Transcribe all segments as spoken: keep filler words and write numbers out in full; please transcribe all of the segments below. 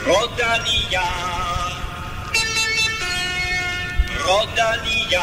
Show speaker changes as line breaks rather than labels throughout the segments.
Rodalia, Rodalia.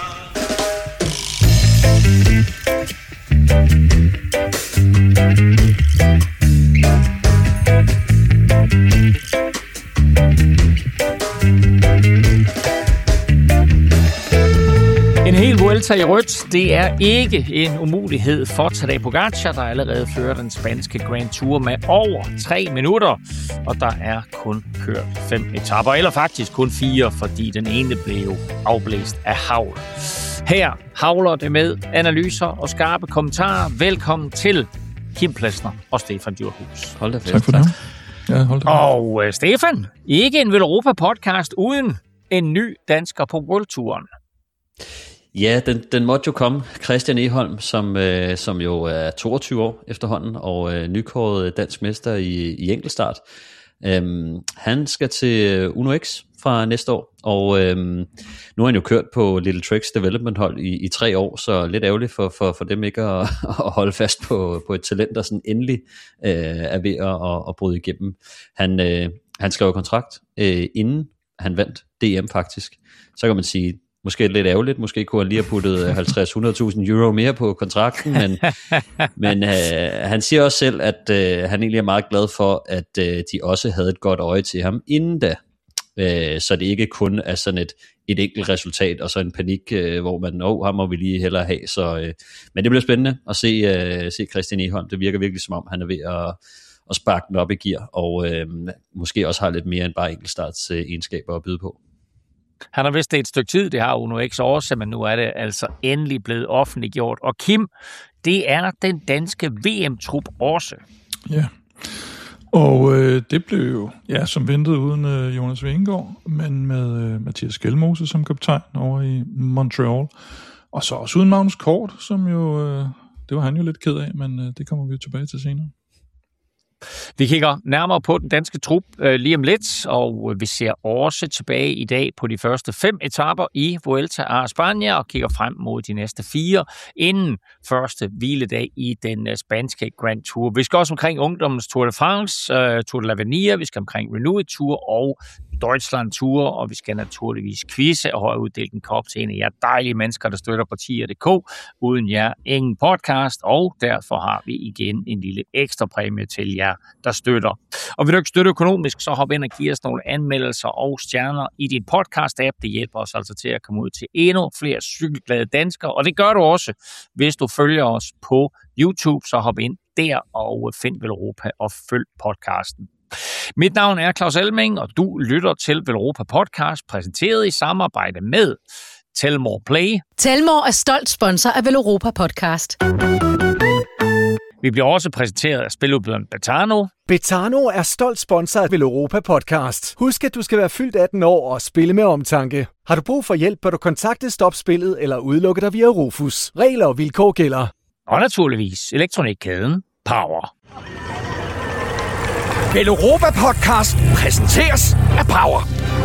En hel Vuelta i rødt, det er ikke en umulighed for Tadej Pogačar, der allerede fører den spanske Grand Tour med over tre minutter. Og der er kun kørt fem etaper, eller faktisk kun fire, fordi den ene blev afblæst af hagl. Her havler det med analyser og skarpe kommentarer. Velkommen til Kim Plesner og Stefan Djurhus.
Hold da fast.
Tak for det. Ja, hold da.
Og uh, Stefan, ikke en Velropa-podcast uden en ny dansker på Worldtouren.
Ja, den, den måtte jo komme. Christian Egholm, som, øh, som jo er toogtyve år efterhånden, og øh, nykåret dansk mester i, i enkeltstart. Øhm, han skal til Uno X fra næste år, og øhm, nu har han jo kørt på Little Tricks Development hold i, i tre år, så lidt ærgerligt for, for, for dem ikke at, at holde fast på, på et talent, der sådan endelig øh, er ved at, at, at bryde igennem. Han, øh, han skrev kontrakt, øh, inden han vandt D M faktisk. Så kan man sige, måske lidt ærgerligt, måske kunne han lige have puttet halvtreds til hundrede tusind euro mere på kontrakten, men, men øh, han siger også selv, at øh, han egentlig er meget glad for, at øh, de også havde et godt øje til ham inden da, øh, så det ikke kun er sådan et, et enkelt resultat, og så en panik, øh, hvor man, åh, ham må vi lige hellere have, så, øh, men det bliver spændende at se, øh, se Christian Egholm. Det virker virkelig som om, han er ved at, at sparke den op i gear, og øh, måske også har lidt mere end bare enkeltstarts øh, egenskaber at byde på.
Han har vist det et stykke tid, det har Uno X også, men nu er det altså endelig blevet offentliggjort. Og Kim, det er den danske V M-trup også.
Ja, og øh, det blev jo, ja, som ventet uden øh, Jonas Vingegaard, men med øh, Mathias Skelmose som kaptajn over i Montreal. Og så også uden Magnus Kort, som jo, øh, det var han jo lidt ked af, men øh, det kommer vi jo tilbage til senere.
Vi kigger nærmere på den danske trup øh, lige om lidt, og vi ser også tilbage i dag på de første fem etaper i Vuelta a España og kigger frem mod de næste fire inden første hviledag i den øh, spanske Grand Tour. Vi skal også omkring ungdommens Tour de France, øh, Tour de l'Avenir, vi skal omkring Renew Tour og Deutschland Tour, og vi skal naturligvis quizze og have uddelt en kop til en af jer dejlige mennesker, der støtter partier punktum d k. Uden jer ingen podcast, og derfor har vi igen en lille ekstra præmie til jer, der støtter. Og vil du ikke støtte økonomisk, så hop ind og giv os nogle anmeldelser og stjerner i din podcast-app. Det hjælper os altså til at komme ud til endnu flere cykelglade danskere, og det gør du også, hvis du følger os på YouTube, så hop ind der og find Velropa og følg podcasten. Mit navn er Claus Elming, og du lytter til Velropa Podcast, præsenteret i samarbejde med Telmore Play.
Telmore er stolt sponsor af Velropa Podcast.
Vi bliver også præsenteret af spiludbyderen Betano.
Betano er stolt sponsor af Velropa Podcast. Husk, at du skal være fyldt atten år og spille med omtanke. Har du brug for hjælp, bør du kontakte Stop Spillet eller udelukke dig via Rufus. Regler og vilkår gælder.
Og naturligvis elektronikkæden Power.
Velropa Podcast præsenteres af Power.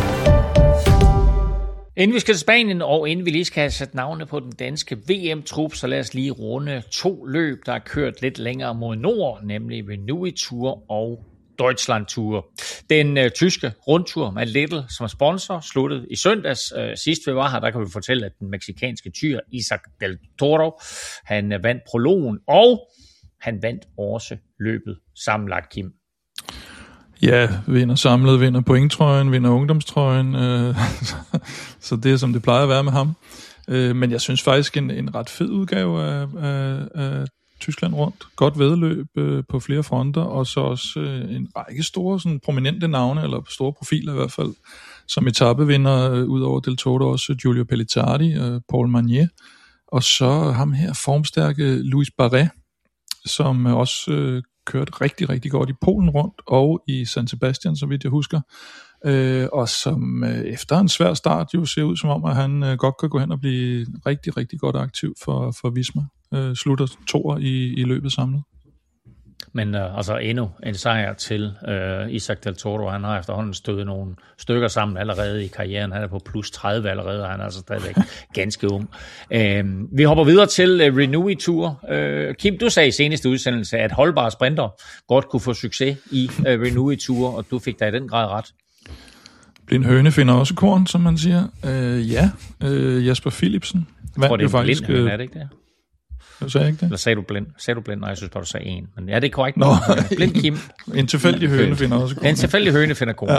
Inden vi skal til Spanien, og inden vi lige skal have sat navne på den danske V M-trup, så lad os lige runde to løb, der er kørt lidt længere mod nord, nemlig Renew Tour og Deutschland Tour. Den øh, tyske rundtur med Lidl som sponsor sluttede i søndags. Øh, sidst vi var her, der kan vi fortælle, at den mexikanske tyr Isaac del Toro, han øh, vandt prologen, og han vandt også løbet sammenlagt, Kim.
Ja, vinder samlet, vinder pointtrøjen, vinder ungdomstrøjen, øh, så det er som det plejer at være med ham. Øh, men jeg synes faktisk en, en ret fed udgave af, af, af Tyskland rundt. Godt væddeløb øh, på flere fronter, og så også øh, en række store, sådan prominente navne, eller store profiler i hvert fald, som etapevinder, øh, ud over Del Toro også Giulio Pellizzardi, øh, Paul Magnier, og så ham her formstærke Luis Barret, som øh, også øh, kørt rigtig, rigtig godt i Polen rundt, og i San Sebastian, så vidt jeg husker, øh, og som øh, efter en svær start jo ser ud som om, at han øh, godt kan gå hen og blive rigtig, rigtig godt aktiv for, for Visma. Øh, slutter toer i, i løbet samlet.
Men øh, altså endnu en sejr til øh, Isaac Del Toro. Han har efterhånden stødet nogle stykker sammen allerede i karrieren. Han er på plus tredive allerede, og han er altså stadigvæk ganske ung. Øh, vi hopper videre til øh, Renewy Tour. Øh, Kim, du sagde i seneste udsendelse, at holdbare sprinter godt kunne få succes i øh, Renewy Tour, og du fik da i den grad ret.
Blind høne finder også korn, som man siger. Øh, ja, øh, Jasper Philipsen.
Jeg tror, det er en faktisk, blind høne, er det ikke det?
Jeg sagde ikke det.
Eller sagde du blind? Sagde du blind? Nej, jeg synes bare, du sagde en. Men ja, det er korrekt.
Nå.
Blind Kim.
En tilfældig høne finder også korn.
En tilfældig høne finder korn.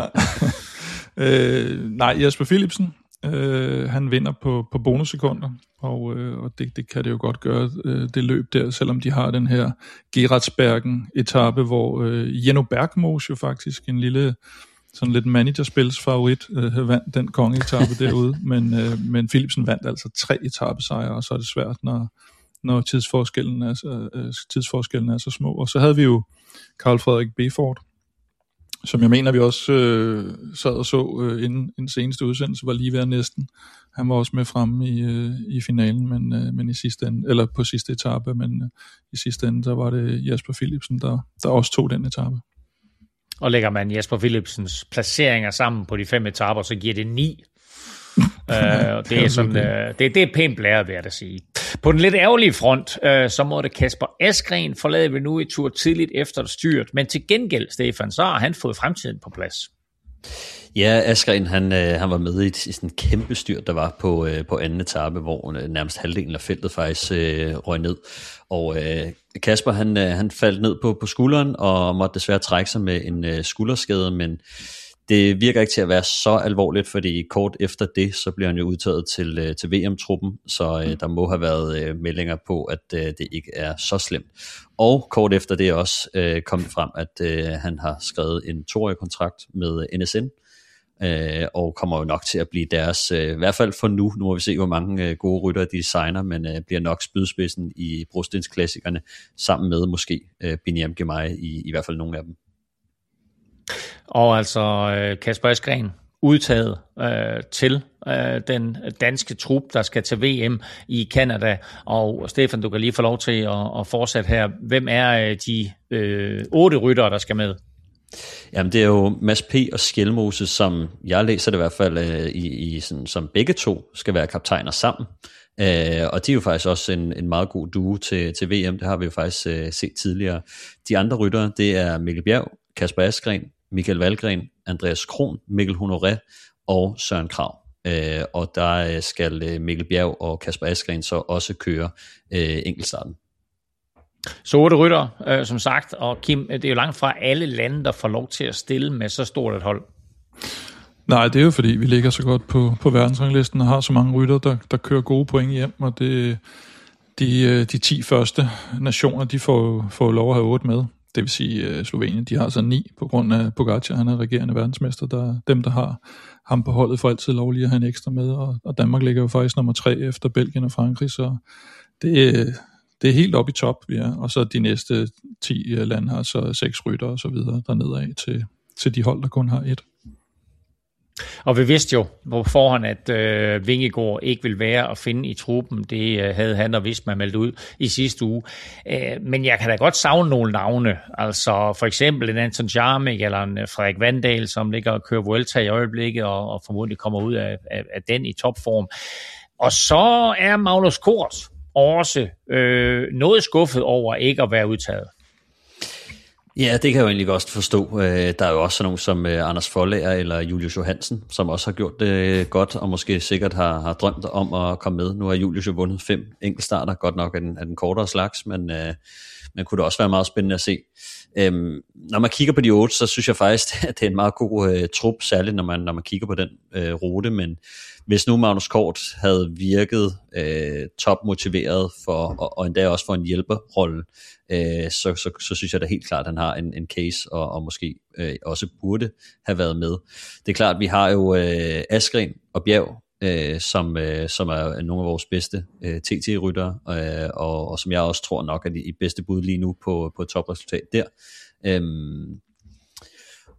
Ja. øh, nej, Jasper Philipsen, øh, han vinder på, på bonussekunder, og, øh, og det, det kan det jo godt gøre, øh, det løb der, selvom de har den her Geraardsbergen-etape, hvor øh, Jenno Bergmos jo faktisk, en lille sådan lidt managerspils favorit, øh, vandt den kongeetape derude, men, øh, men Philipsen vandt altså tre etapesejre, og så er det svært, når når tidsforskellen er, så, øh, tidsforskellen er så små. Og så havde vi jo Carl Frederik Befort, som jeg mener, vi også øh, sad og så øh, inden den seneste udsendelse, var lige ved næsten. Han var også med fremme i, øh, i finalen, men, øh, men i sidste ende, eller på sidste etape, men øh, i sidste ende, der var det Jasper Philipsen, der, der også tog den etape.
Og lægger man Jasper Philipsens placeringer sammen på de fem etaper, så giver det ni. uh, det, er sådan, uh, det, det er pænt blæret, vil jeg da sige. På den lidt ærgerlige front, uh, så måtte Kasper Asgreen forlade Renewy Tour tidligt efter styrt, men til gengæld, Stefan, så har han fået fremtiden på plads.
Ja, Asgreen, han, øh, han var med i, et, i sådan en kæmpe styrt, der var på, øh, på anden etape, hvor øh, nærmest halvdelen af feltet faktisk øh, røg ned. Og øh, Kasper, han, øh, han faldt ned på, på skulderen og måtte desværre trække sig med en øh, skulderskade, men det virker ikke til at være så alvorligt, fordi kort efter det, så bliver han jo udtaget til, øh, til V M-truppen, så øh, der må have været øh, meldinger på, at øh, det ikke er så slemt. Og kort efter det også øh, kom det frem, at øh, han har skrevet en toårig kontrakt med N S N, øh, og kommer jo nok til at blive deres, øh, i hvert fald for nu, nu må vi se, hvor mange øh, gode ryttere de signer, men øh, bliver nok spydspidsen i brostensklassikerne, sammen med måske øh, Biniam Girmay i, i hvert fald nogle af dem.
Og altså Kasper Asgreen udtaget øh, til øh, den danske trup, der skal til V M i Canada. Og Stefan, du kan lige få lov til at, at fortsætte her. Hvem er øh, de øh, otte ryttere, der skal med?
Jamen det er jo Mads P. og Skjelmose, som jeg læser det i hvert fald øh, i, i sådan, som begge to skal være kaptajner sammen. Øh, og de er jo faktisk også en, en meget god duo til, til V M. Det har vi jo faktisk øh, set tidligere. De andre ryttere, det er Mikkel Bjerg, Kasper Asgreen, Michael Valgren, Andreas Kron, Mikkel Honoré og Søren Kragh. Øh, og der skal Mikkel Bjerg og Kasper Asgreen så også køre øh, enkeltstarten.
Så otte rytter, øh, som sagt, og Kim, det er jo langt fra alle lande, der får lov til at stille med så stort et hold.
Nej, det er jo fordi, vi ligger så godt på, på verdensranglisten og har så mange rytter, der, der kører gode point hjem, og det, de, de ti første nationer, de får, får lov at have otte med. Det vil sige, uh, Slovenien, de har så ni på grund af Pogacar, han er regerende verdensmester. Der er dem, der har ham på holdet, for altid lov lige at have en ekstra med, og, og Danmark ligger jo faktisk nummer tre efter Belgien og Frankrig, så det, det er helt op i top, ja. Og så de næste ti lande har så seks rytter og så videre dernede af til, til de hold, der kun har et.
Og vi vidste jo på forhånd, at øh, Vingegaard ikke ville være at finde i truppen. Det øh, havde han og Visma meldt ud i sidste uge. Øh, men jeg kan da godt savne nogle navne. Altså for eksempel en Anton Jarmik eller en Frederik Vandal, som ligger og kører Vuelta i øjeblikket og, og formodentlig kommer ud af, af, af den i topform. Og så er Magnus Kort også øh, noget skuffet over ikke at være udtaget.
Ja, det kan jeg jo egentlig godt forstå. Der er jo også nogen som Anders Foldager eller Julius Johansen, som også har gjort det godt, og måske sikkert har, har drømt om at komme med. Nu har Julius jo vundet fem enkeltstarter, godt nok af den, af den kortere slags, men, øh, men kunne det også være meget spændende at se. Øhm, når man kigger på de otte, så synes jeg faktisk, at det er en meget god øh, trup, særligt når man, når man kigger på den øh, rute, men hvis nu Magnus Kort havde virket øh, topmotiveret for, og, og endda også for en hjælperrolle, øh, så, så, så synes jeg da helt klart, at han har en, en case, og, og måske øh, også burde have været med. Det er klart, at vi har jo øh, Asgreen og Bjerg, øh, som, øh, som er nogle af vores bedste øh, T T-ryttere, øh, og, og som jeg også tror nok er de bedste bud lige nu på, på topresultat der. Øhm,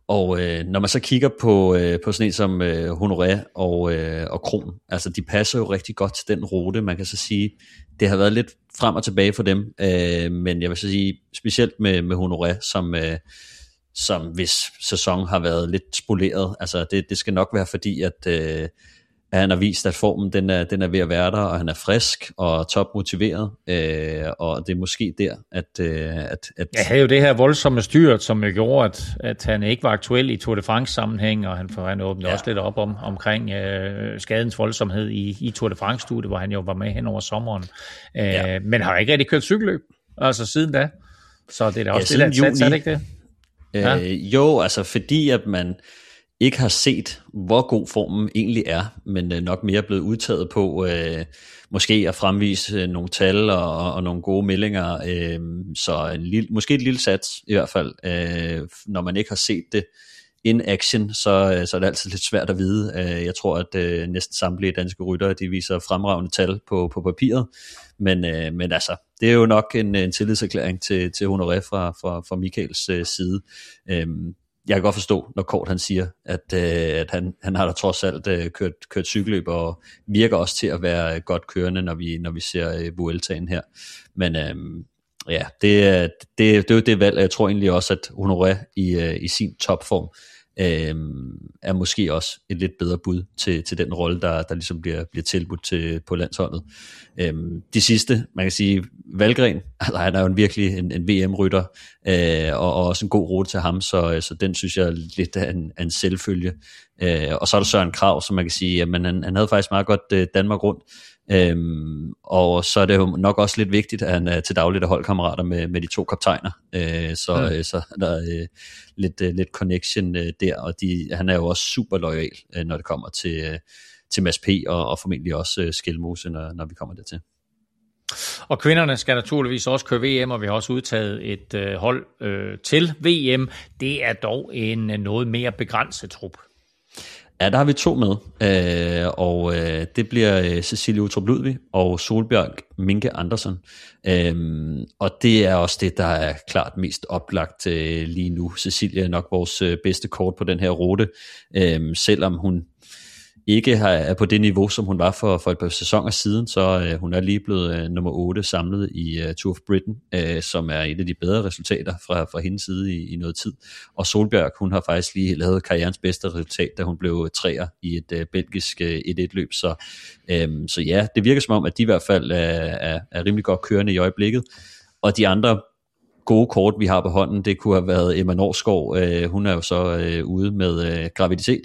Og øh, når man så kigger på, øh, på sådan en som øh, Honoré og, øh, og Kron, altså de passer jo rigtig godt til den rute. Man kan så sige, det har været lidt frem og tilbage for dem, øh, men jeg vil så sige, specielt med, med Honoré, som, øh, som hvis sæson har været lidt spoleret. Altså det, det skal nok være fordi, at, øh, at han har vist, at formen den er, den er ved at være der, og han er frisk og topmotiveret, øh, og det er måske der, at... Øh, at, at
jeg havde jo det her voldsomme styrt, som jo gjorde, at, at han ikke var aktuel i Tour de France-sammenhæng, og han, han åbnede ja. også lidt op om, omkring øh, skadens voldsomhed i, i Tour de France-studiet, hvor han jo var med hen over sommeren. Øh, ja. Men har ikke rigtig kørt cykelløb, altså siden da. Så det er da også ja, det, der sats, er det ikke det?
Ja? Øh, jo, altså fordi at man ikke har set, hvor god formen egentlig er, men øh, nok mere blevet udtaget på øh, måske at fremvise øh, nogle tal og, og nogle gode meldinger, øh, så en lille, måske et lille sats i hvert fald. Øh, når man ikke har set det in action, så, øh, så er det altid lidt svært at vide. Øh, jeg tror, at øh, næsten samtlige danske ryttere, de viser fremragende tal på, på papiret, men, øh, men altså, det er jo nok en, en tillidserklæring til, til Honoré fra, fra, fra Michaels øh, side. Øh, Jeg kan godt forstå, når Kort han siger, at, øh, at han, han har da trods alt øh, kørt, kørt cykelløb, og virker også til at være godt kørende, når vi, når vi ser øh, Vueltaen her. Men øh, ja, det, det, det er jo det valg, jeg tror egentlig også, at Honoré i, øh, i sin topform øh, er måske også et lidt bedre bud til, til den rolle, der, der ligesom bliver, bliver tilbudt til, på landsholdet. Øh, de sidste, man kan sige, Valgren, altså han er jo en virkelig en, en V M-rytter, øh, og, og også en god rute til ham, så, så den synes jeg lidt er en, en selvfølge. Øh, og så er der Søren Kragh, som man kan sige, jamen han, han havde faktisk meget godt øh, Danmark rundt, Øhm, og så er det jo nok også lidt vigtigt, at han er til dagligt af holdkammerater med, med de to kaptajner, øh, så, ja. øh, så er der øh, lidt, øh, lidt connection øh, der, og de, han er jo også super loyal, øh, når det kommer til, øh, til Mads P. og, og formentlig også øh, Skelmose, når, når vi kommer dertil.
Og kvinderne skal naturligvis også køre V M, og vi har også udtaget et øh, hold øh, til V M. Det er dog en øh, noget mere begrænset trup.
Ja, der har vi to med, øh, og øh, det bliver øh, Cecilie Uttrup Ludvig og Solbjørg Minke Andersen. Øh, og det er også det, der er klart mest oplagt øh, lige nu. Cecilie er nok vores øh, bedste kort på den her rute, øh, selvom hun ikke har, er på det niveau, som hun var for, for et par sæsoner siden, så øh, hun er lige blevet øh, nummer otte samlet i uh, Tour of Britain, øh, som er et af de bedre resultater fra, fra hendes side i, i noget tid. Og Solbjørg, hun har faktisk lige lavet karrierens bedste resultat, da hun blev treer i et øh, belgisk øh, et et-løb. Så, øh, så ja, det virker som om, at de i hvert fald er, er, er rimelig godt kørende i øjeblikket. Og de andre gode kort, vi har på hånden, det kunne have været Emma Norsgaard. Øh, hun er jo så øh, ude med øh, graviditet.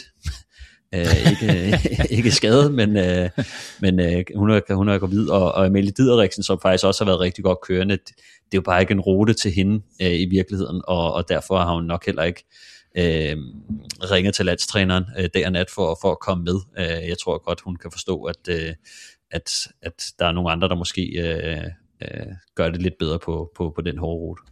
Uh, ikke, ikke skadet, men, uh, men uh, hun, er, hun er gravid, og, og Amalie Dideriksen, som faktisk også har været rigtig godt kørende, det, det er jo bare ikke en rute til hende uh, i virkeligheden, og, og derfor har hun nok heller ikke uh, ringet til landstræneren uh, dag og nat for, for at komme med. Uh, jeg tror godt, hun kan forstå, at, uh, at, at der er nogle andre, der måske uh, uh, gør det lidt bedre på, på, på den hårde rute.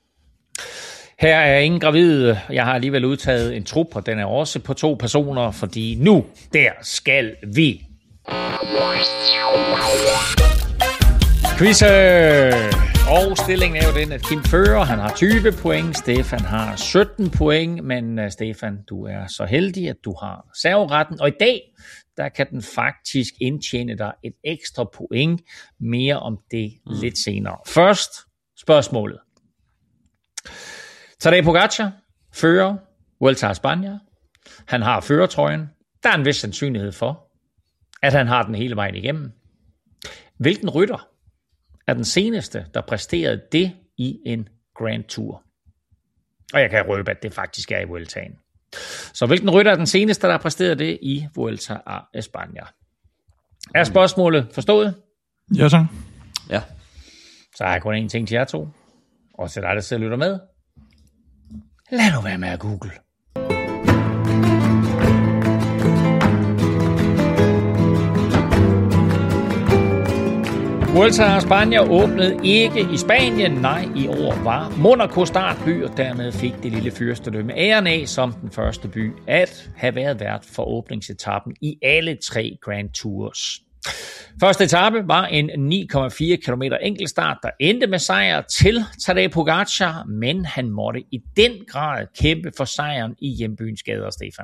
Her er ingen gravide. Jeg har alligevel udtaget en trup, og den er også på to personer, fordi nu, der skal vi. Quizze! Og stillingen er jo den, at Kim fører. Han har tyve point, Stefan har sytten point, men Stefan, du er så heldig, at du har serveretten. Og i dag, der kan den faktisk indtjene dig et ekstra point. Mere om det mm. lidt senere. Først spørgsmålet. Tadej Pogačar fører Vuelta a España. Han har førertrøjen. Der er en vis sandsynlighed for, at han har den hele vejen igennem. Hvilken rytter er den seneste, der præsterede det i en Grand Tour? Og jeg kan røbe, at det faktisk er i Vueltaen. Så hvilken rytter er den seneste, der har præsteret det i Vuelta a España? Er spørgsmålet forstået?
Ja, så.
Ja.
Så har jeg kun én ting til jer to. Og til dig, der sidder og lytter med. Lad nu være med at google. Vuelta a España åbnede ikke i Spanien, nej, i år var Monaco startby, og dermed fik det lille fyrstedømme æren af som den første by at have været vært for åbningsetappen i alle tre Grand Tours. Første etape var en ni komma fire kilometer enkeltstart, der endte med sejr til Tadej Pogačar, men han måtte i den grad kæmpe for sejren i hjembyens gader, Stefan.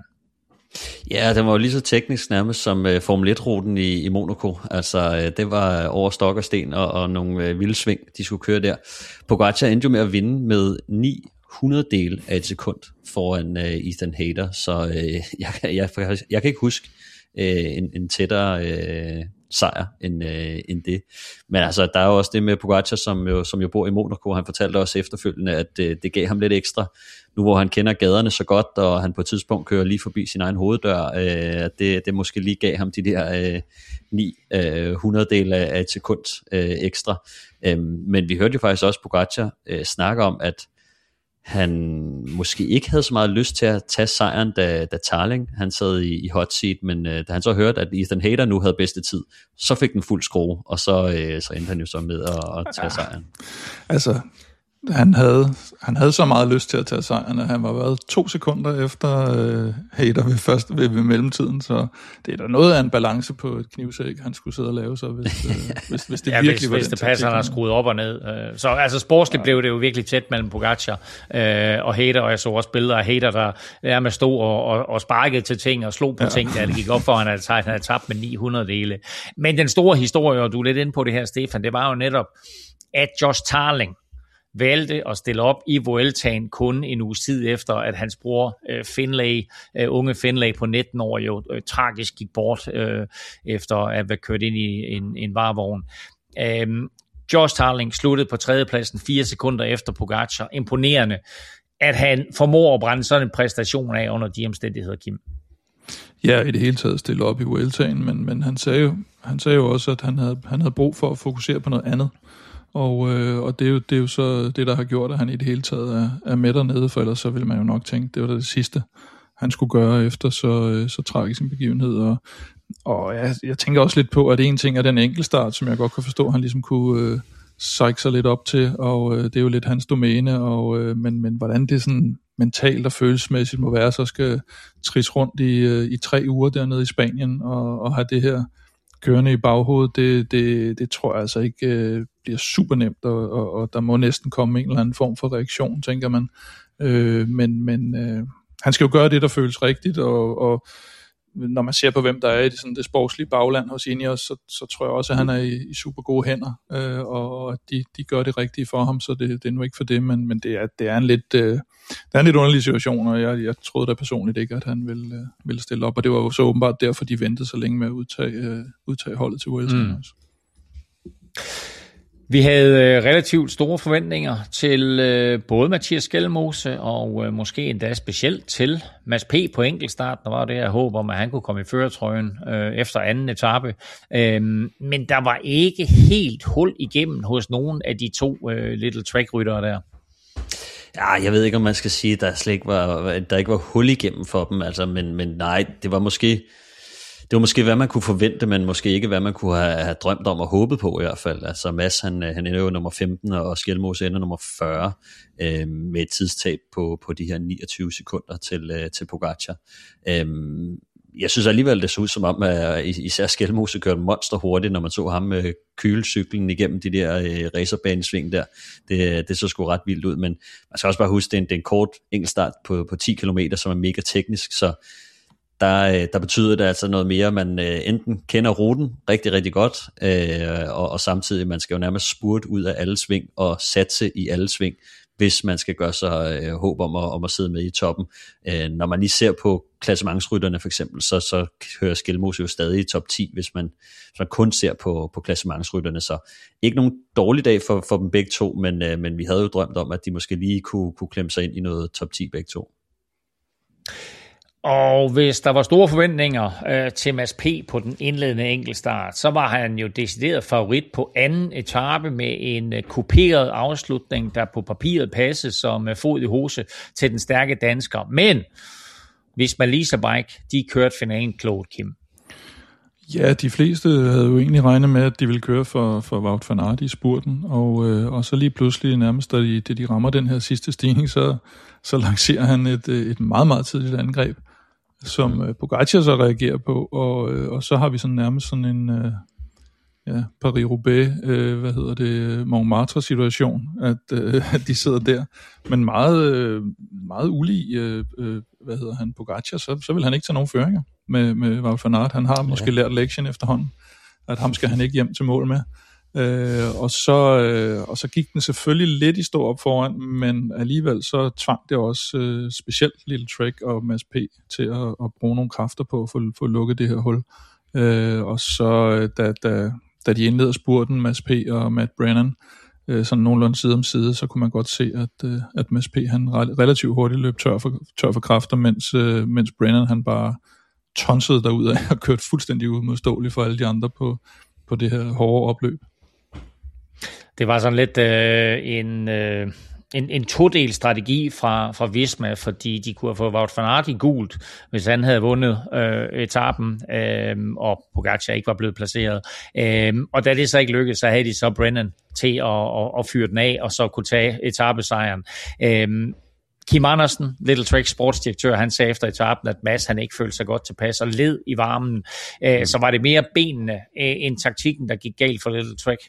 Ja, den var jo lige så teknisk nærmest som uh, Formel et-ruten i, i Monaco. Altså, uh, det var over stok og sten og, og nogle uh, vilde sving, de skulle køre der. Pogačar endte jo med at vinde med ni hundrededele af et sekund foran uh, Ethan Hayter, så uh, jeg, jeg, jeg, jeg kan ikke huske uh, en, en tættere uh, sejr end, uh, end det. Men altså, der er jo også det med Pogačar, som jo, som jo bor i Monaco. Han fortalte også efterfølgende, at uh, det gav ham lidt ekstra, nu hvor han kender gaderne så godt, og han på et tidspunkt kører lige forbi sin egen hoveddør, øh, det, det måske lige gav ham de der øh, ni øh, hundrededele af et sekund øh, ekstra. Øh, men vi hørte jo faktisk også Pogačar øh, snakke om, at han måske ikke havde så meget lyst til at tage sejren, da, da Tarling han sad i, i hot seat, men øh, da han så hørte, at Ethan Hayter nu havde bedste tid, så fik den fuld skrue, og så, øh, så endte han jo så med at, at tage sejren.
Altså, Han havde, han havde så meget lyst til at tage sejren, at han var været to sekunder efter øh, Hayter ved, første, ved, ved mellemtiden, så det er da noget af en balance på et knivsæg, han skulle sidde og lave sig, hvis, øh, hvis, hvis det
ja,
virkelig
hvis,
var
hvis
den
det passer, han har skruet op og ned. Så altså sportsligt ja. blev det jo virkelig tæt mellem Pogačar øh, og Hayter, og jeg så også billeder af Hayter, der er med stod og, og, og sparkede til ting og slog på ja. ting, da det gik op for, han havde, han havde tabt med ni hundrede dele. Men den store historie, og du er lidt inde på det her, Stefan, det var jo netop, at Josh Tarling valgte at stille op i Vueltaen kun en uges tid efter, at hans bror uh, Finlay, uh, unge Finlay på nitten år, jo uh, tragisk gik bort uh, efter at være kørt ind i en, en varevogn. Um, Josh Tarling sluttede på tredjepladsen fire sekunder efter Pogačar. Imponerende, at han formår at brænde sådan en præstation af under de omstændigheder, Kim.
Ja, i det hele taget stille op i Vueltaen, men, men han, sagde jo, han sagde jo også, at han havde, han havde brug for at fokusere på noget andet. Og, øh, og det, er jo, det er jo så det, der har gjort, at han i det hele taget er, er med dernede, for ellers så ville man jo nok tænke, det var det sidste, han skulle gøre efter så, øh, så tragisk en begivenhed. Og, og jeg, jeg tænker også lidt på, at en ting er den enkeltstart, som jeg godt kan forstå, han ligesom kunne øh, psyche sig lidt op til, og øh, det er jo lidt hans domæne, og, øh, men, men hvordan det sådan mentalt og følelsesmæssigt må være, så skal tris rundt i, øh, i tre uger dernede i Spanien, og, og have det her kørende i baghovedet, det, det, det tror jeg altså ikke øh, bliver super nemt, og, og, og der må næsten komme en eller anden form for reaktion, tænker man. Øh, men men øh, han skal jo gøre det, der føles rigtigt, og, og når man ser på, hvem der er i det, sådan det sportslige bagland hos Ineos, så, så tror jeg også, at han er i, i super gode hænder, øh, og at de, de gør det rigtige for ham, så det, det er nu ikke for det, men, men det, er, det er en lidt øh, det er en lidt underlig situation, og jeg, jeg troede da personligt ikke, at han ville, øh, ville stille op, og det var jo så åbenbart derfor, de ventede så længe med at udtage, øh, udtage holdet til Vuelta. Mm.
Vi havde relativt store forventninger til øh, både Mathias Skelmose og øh, måske endda specielt til Mads P. på enkeltstart. Der var det her håb om, at han kunne komme i førertrøjen øh, efter anden etape. Øh, men der var ikke helt hul igennem hos nogen af de to øh, Little Track-ryttere der.
Ja, jeg ved ikke, om man skal sige, at der slet ikke var, der ikke var hul igennem for dem, altså, men, men nej, det var måske... Det var måske, hvad man kunne forvente, men måske ikke, hvad man kunne have, have drømt om og håbet på i hvert fald. Altså Mads, han, han ender jo nummer femten, og Skelmose ender nummer fyrre, øh, med et tidstab på, på de her niogtyve sekunder til, øh, til Pogačar. Øh, jeg synes alligevel, det så ud som om, at især Skelmose kørte monster hurtigt, når man så ham med kølcyklen igennem de der øh, racerbanesving der. Det, det så sgu ret vildt ud, men man skal også bare huske, det er en, det er en kort enkeltstart på, på ti kilometer, som er mega teknisk, så Der, der betyder det altså noget mere, man øh, enten kender ruten rigtig, rigtig godt, øh, og, og samtidig man skal jo nærmest spurte ud af alle sving og satse i alle sving, hvis man skal gøre sig øh, håb om at, om at sidde med i toppen. Øh, når man lige ser på klassementsrytterne for eksempel, så, så hører Skelmose jo stadig i top ti, hvis man, hvis man kun ser på, på klassementsrytterne. Så ikke nogen dårlig dag for, for dem begge to, men, øh, men vi havde jo drømt om, at de måske lige kunne, kunne klemme sig ind i noget top ti begge to.
Og hvis der var store forventninger øh, til Mads P. på den indledende enkeltstart, så var han jo decideret favorit på anden etape med en øh, kuperet afslutning, der på papiret passede som øh, fod i hose til den stærke dansker. Men hvis Malisa Bike, de kørte finalen klogt, Kim.
Ja, de fleste havde jo egentlig regnet med, at de ville køre for, for Wout van Aert i spurten, og, øh, og så lige pludselig nærmest, da de, da de rammer den her sidste stigning, så, så lancerer han et, et meget, meget tidligt angreb, som øh, Pogačar så reagerer på, og, øh, og så har vi sådan nærmest sådan en, øh, ja, Paris-Roubaix, øh, hvad hedder det, Montmartre-situation, at, øh, at de sidder der. Men meget, øh, meget ulig, øh, øh, hvad hedder han, Pogacar, så, så vil han ikke tage nogen føringer med, med Wout van Aert. Han har måske ja. lært lektien efterhånden, at ham skal han ikke hjem til mål med. Øh, og, så, øh, og så gik den selvfølgelig lidt i stå op foran, men alligevel så tvang det også øh, specielt Little Trek og Mads P. til at, at bruge nogle kræfter på at få, få lukket det her hul. Øh, og så da, da, da de indleder spurten, Mads P. og Matt Brennan, øh, sådan nogenlunde side om side, så kunne man godt se, at, øh, at Mads P. han relativt hurtigt løb tør for, tør for kræfter, mens, øh, mens Brennan han bare tonsede derudad og kørte fuldstændig umodståeligt for alle de andre på, på det her hårde opløb.
Det var sådan lidt øh, en, øh, en, en todel strategi fra, fra Visma, fordi de kunne have fået Wout van Aert i gult, hvis han havde vundet øh, etappen, øh, og Pogacar ikke var blevet placeret. Øh, og da det så ikke lykkedes, så havde de så Brennan til at, at, at fyre den af, og så kunne tage etapesejren. Øh, Kim Andersen, Little Trek sportsdirektør, han sagde efter etappen, at Mads han ikke følte sig godt tilpas og led i varmen. Øh, så var det mere benene øh, end taktikken, der gik galt for Little Trek.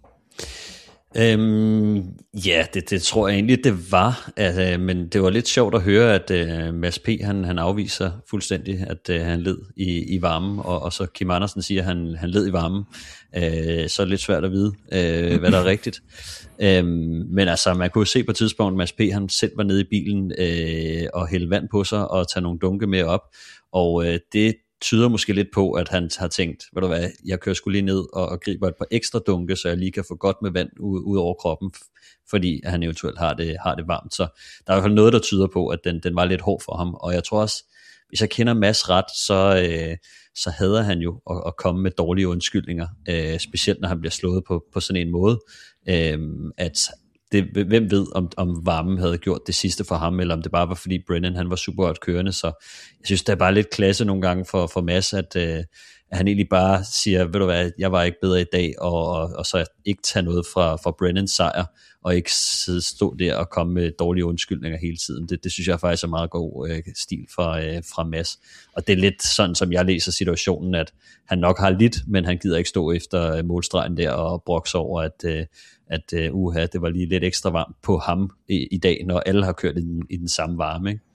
Øhm, ja, det, det tror jeg egentlig, det var, at, øh, men det var lidt sjovt at høre, at øh, Mads P. Han, han afviser fuldstændig, at øh, han led i, i varmen, og, og så Kim Andersen siger, at han, han led i varmen. Øh, så er det lidt svært at vide, øh, hvad der er rigtigt. Øhm, men altså, man kunne se på et tidspunkt, Mads P. han selv var nede i bilen øh, og hælde vand på sig og tage nogle dunke med op, og øh, det tyder måske lidt på, at han har tænkt, ved du hvad, jeg kører sgu lige ned og, og griber et par ekstra dunke, så jeg lige kan få godt med vand ud, ud over kroppen, fordi han eventuelt har det, har det varmt. Så der er i hvert fald noget, der tyder på, at den, den var lidt hård for ham. Og jeg tror også, hvis jeg kender Mads ret, så, øh, så hader han jo at, at komme med dårlige undskyldninger, øh, specielt når han bliver slået på, på sådan en måde, øh, at det, hvem ved, om, om varmen havde gjort det sidste for ham, eller om det bare var, fordi Brennan han var super godt kørende. Så jeg synes, det er bare lidt klasse nogle gange for, for Mads, at, øh, at han egentlig bare siger, ved du hvad, jeg var ikke bedre i dag, og, og, og så ikke tage noget fra, fra Brennans sejr, og ikke sidde stå der og komme med dårlige undskyldninger hele tiden. Det, det synes jeg faktisk er meget god øh, stil fra, øh, fra Mads. Og det er lidt sådan, som jeg læser situationen, at han nok har lidt, men han gider ikke stå efter øh, målstregen der og brokse over, at øh, at uh, uha, det var lige lidt ekstra varmt på ham i, i dag, når alle har kørt i den, i den samme varme, ikke?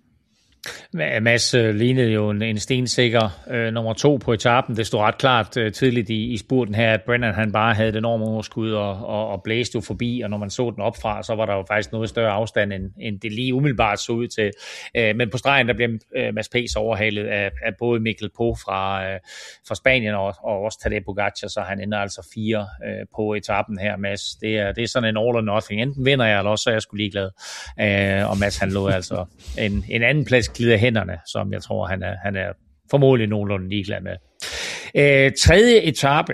Mads uh, lignede jo en, en stensikker uh, nummer to på etappen. Det stod ret klart uh, tidligt i, i spurten her, at Brennan han bare havde den enorme overskud og, og, og blæste jo forbi, og når man så den opfra, så var der jo faktisk noget større afstand, end, end det lige umiddelbart så ud til. Uh, men på stregen, der blev uh, Mads P. overhalet af, af både Mikkel Po fra, uh, fra Spanien og, og også Tadej Pogacar, så han ender altså fire uh, på etappen her, Mads. Det er, det er sådan en all or nothing. Enten vinder jeg, eller også så er jeg sgu ligeglad. Uh, og Mads han lå altså en, en anden plads glider hænderne, som jeg tror, han er, han er formodentlig nogenlunde ligeglad med. Øh, tredje etape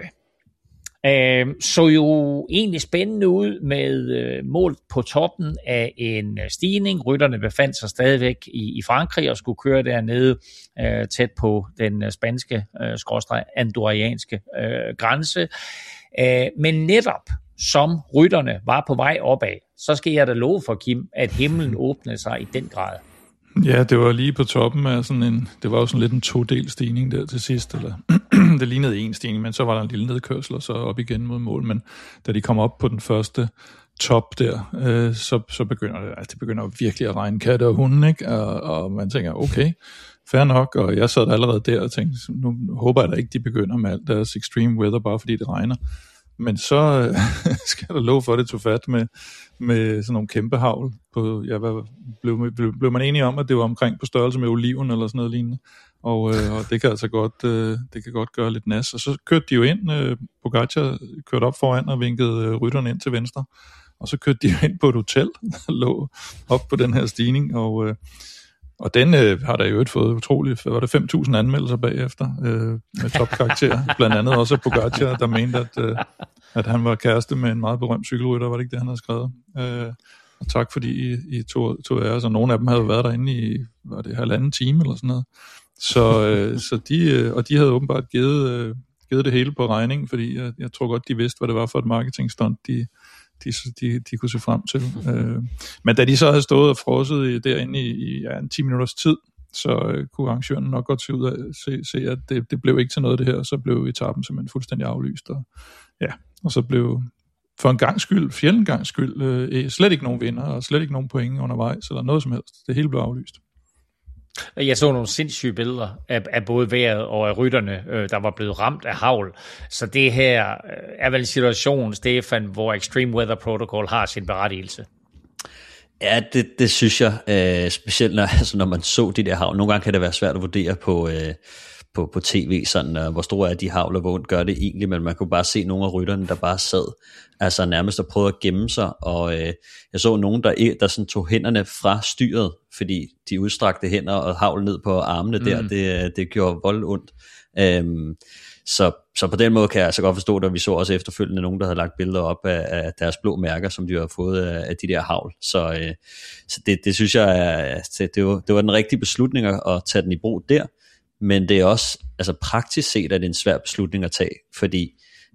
øh, så jo egentlig spændende ud med øh, mål på toppen af en stigning. Rytterne befandt sig stadigvæk i, i Frankrig og skulle køre dernede øh, tæt på den øh, spanske, øh, skråstreg andorrianske øh, grænse. Øh, men netop som rytterne var på vej opad, så skal jeg da love for, Kim, at himlen åbnede sig i den grad.
Ja, det var lige på toppen af sådan en, det var jo sådan lidt en to-del stigning der til sidst, eller det lignede en stigning, men så var der en lille nedkørsel, og så op igen mod mål, men da de kom op på den første top der, øh, så, så begynder det, altså det begynder virkelig at regne katte og hunden, ikke? Og, og man tænker, okay, fair nok, og jeg sad allerede der og tænkte, nu håber jeg da ikke, de begynder med alt deres extreme weather, bare fordi det regner. Men så øh, skal der love for, at det tog fat med, med sådan nogle kæmpe havl. På, ja, hvad, blev, blev, blev man enige om, at det var omkring på størrelse med oliven eller sådan noget lignende. Og, øh, og det kan altså godt, øh, det kan godt gøre lidt nas. Og så kørte de jo ind, øh, Pogacar kørte op foran og vinkede øh, rytterne ind til venstre. Og så kørte de jo ind på et hotel, der lå op på den her stigning. Og, øh, og den øh, har der jo ikke fået utroligt, var det fem tusind anmeldelser bagefter øh, med topkarakter. Blandt andet også Pogacar, der mente, at, øh, at han var kæreste med en meget berømt cykelrytter, var det ikke det, han havde skrevet. Øh, og tak fordi I, I tog, tog af os, og nogle af dem havde været derinde i, var det halvanden time eller sådan noget. Så, øh, så de, øh, og de havde åbenbart givet, øh, givet det hele på regning, fordi jeg, jeg tror godt, de vidste, hvad det var for et marketingstunt, de De, de, de kunne se frem til. Øh, men da de så havde stået og frosset derinde i, i ja, en ti minutters tid, så øh, kunne arrangøren nok godt se ud af se, se at det, det blev ikke til noget det her, så blev etappen simpelthen fuldstændig aflyst, og ja, og så blev for en gang skyld, fjenden gang skyld, øh, slet ikke nogen vinder, og slet ikke nogen point undervejs, eller noget som helst. Det hele blev aflyst.
Jeg så nogle sindssyge billeder af, af både vejret og af rytterne, øh, der var blevet ramt af hagl. Så det her er vel en situation, Stefan, hvor Extreme Weather Protocol har sin berettigelse.
Ja, det, det synes jeg, øh, specielt når, altså, når man så de der hagl. Nogle gange kan det være svært at vurdere på, øh, på, på tv, sådan, øh, hvor store er de hagl, og hvor ondt gør det egentlig, men man kunne bare se nogle af rytterne, der bare sad, altså nærmest og prøvede at gemme sig, og øh, jeg så nogen, der, der sådan tog hænderne fra styret, fordi de udstrakte hænder og hagl ned på armene mm. der, det, det gjorde vold ondt. Øhm, så, så på den måde kan jeg altså godt forstå det, og vi så også efterfølgende nogen, der havde lagt billeder op af, af deres blå mærker, som de har fået af, af de der hagl. Så, øh, så det, det synes jeg, er, det, det, var, det var den rigtige beslutning at tage den i brug der, men det er også, altså praktisk set, er det en svær beslutning at tage, fordi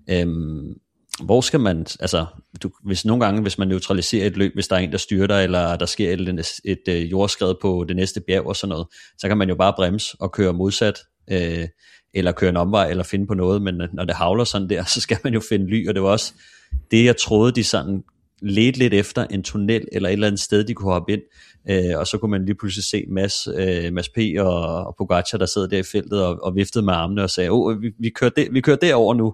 øhm, hvor skal man, altså du, hvis nogle gange, hvis man neutraliserer et løb, hvis der er en, der styrter, eller der sker et, et, et, et jordskred på det næste bjerg og sådan noget, så kan man jo bare bremse og køre modsat, øh, eller køre en omvej, eller finde på noget, men når det havler sådan der, så skal man jo finde ly, og det var også det, jeg troede, de sådan ledte lidt efter, en tunnel, eller et eller andet sted, de kunne hoppe ind, øh, og så kunne man lige pludselig se Mads, øh, Mads P. og, og Pogacar, der sad der i feltet, og, og viftede med armene, og sagde, åh, vi, vi, kører det, vi kører derover nu,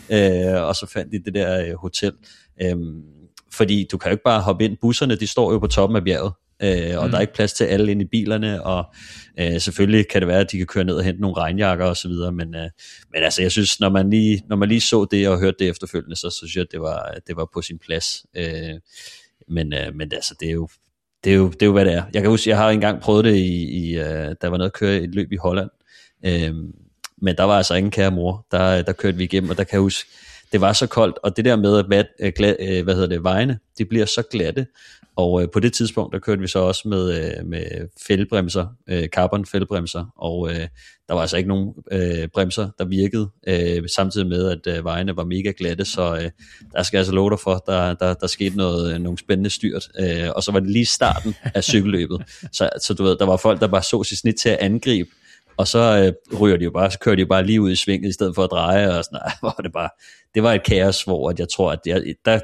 øh, og så fandt de det der øh, hotel, øh, fordi du kan jo ikke bare hoppe ind, busserne, de står jo på toppen af bjerget, Øh, og mm. der er ikke plads til alle inde i bilerne, og øh, selvfølgelig kan det være, at de kan køre ned og hente nogle regnjakker og så videre, men, øh, men altså jeg synes, når man lige, når man lige så det og hørte det efterfølgende, så, så synes jeg, at det var, det var på sin plads. Øh, men, øh, men altså, det er jo det er jo, det er jo hvad det er. Jeg kan huske, jeg har engang prøvet det i, i øh, der var noget at køre et løb i Holland, øh, men der var altså ingen kære mor, der, der kørte vi igennem, og der kan jeg huske, det var så koldt, og det der med, at hvad, hvad hedder det, vejene, de bliver så glatte, og øh, på det tidspunkt, der kørte vi så også med, øh, med fældebremser, øh, carbon fældebremser, og øh, der var altså ikke nogen øh, bremser, der virkede, øh, samtidig med, at øh, vejene var mega glatte, så øh, der skal jeg altså love dig for, der, der, der skete noget, nogle spændende styrt, øh, og så var det lige starten af cykelløbet, så, så du ved, der var folk, der bare så sit snit til at angribe, og så øh, ryger de jo bare, så kører de jo bare lige ud i svinget, i stedet for at dreje, og sådan, nej, var det bare, det var et kaos, hvor at jeg tror, at jeg, der,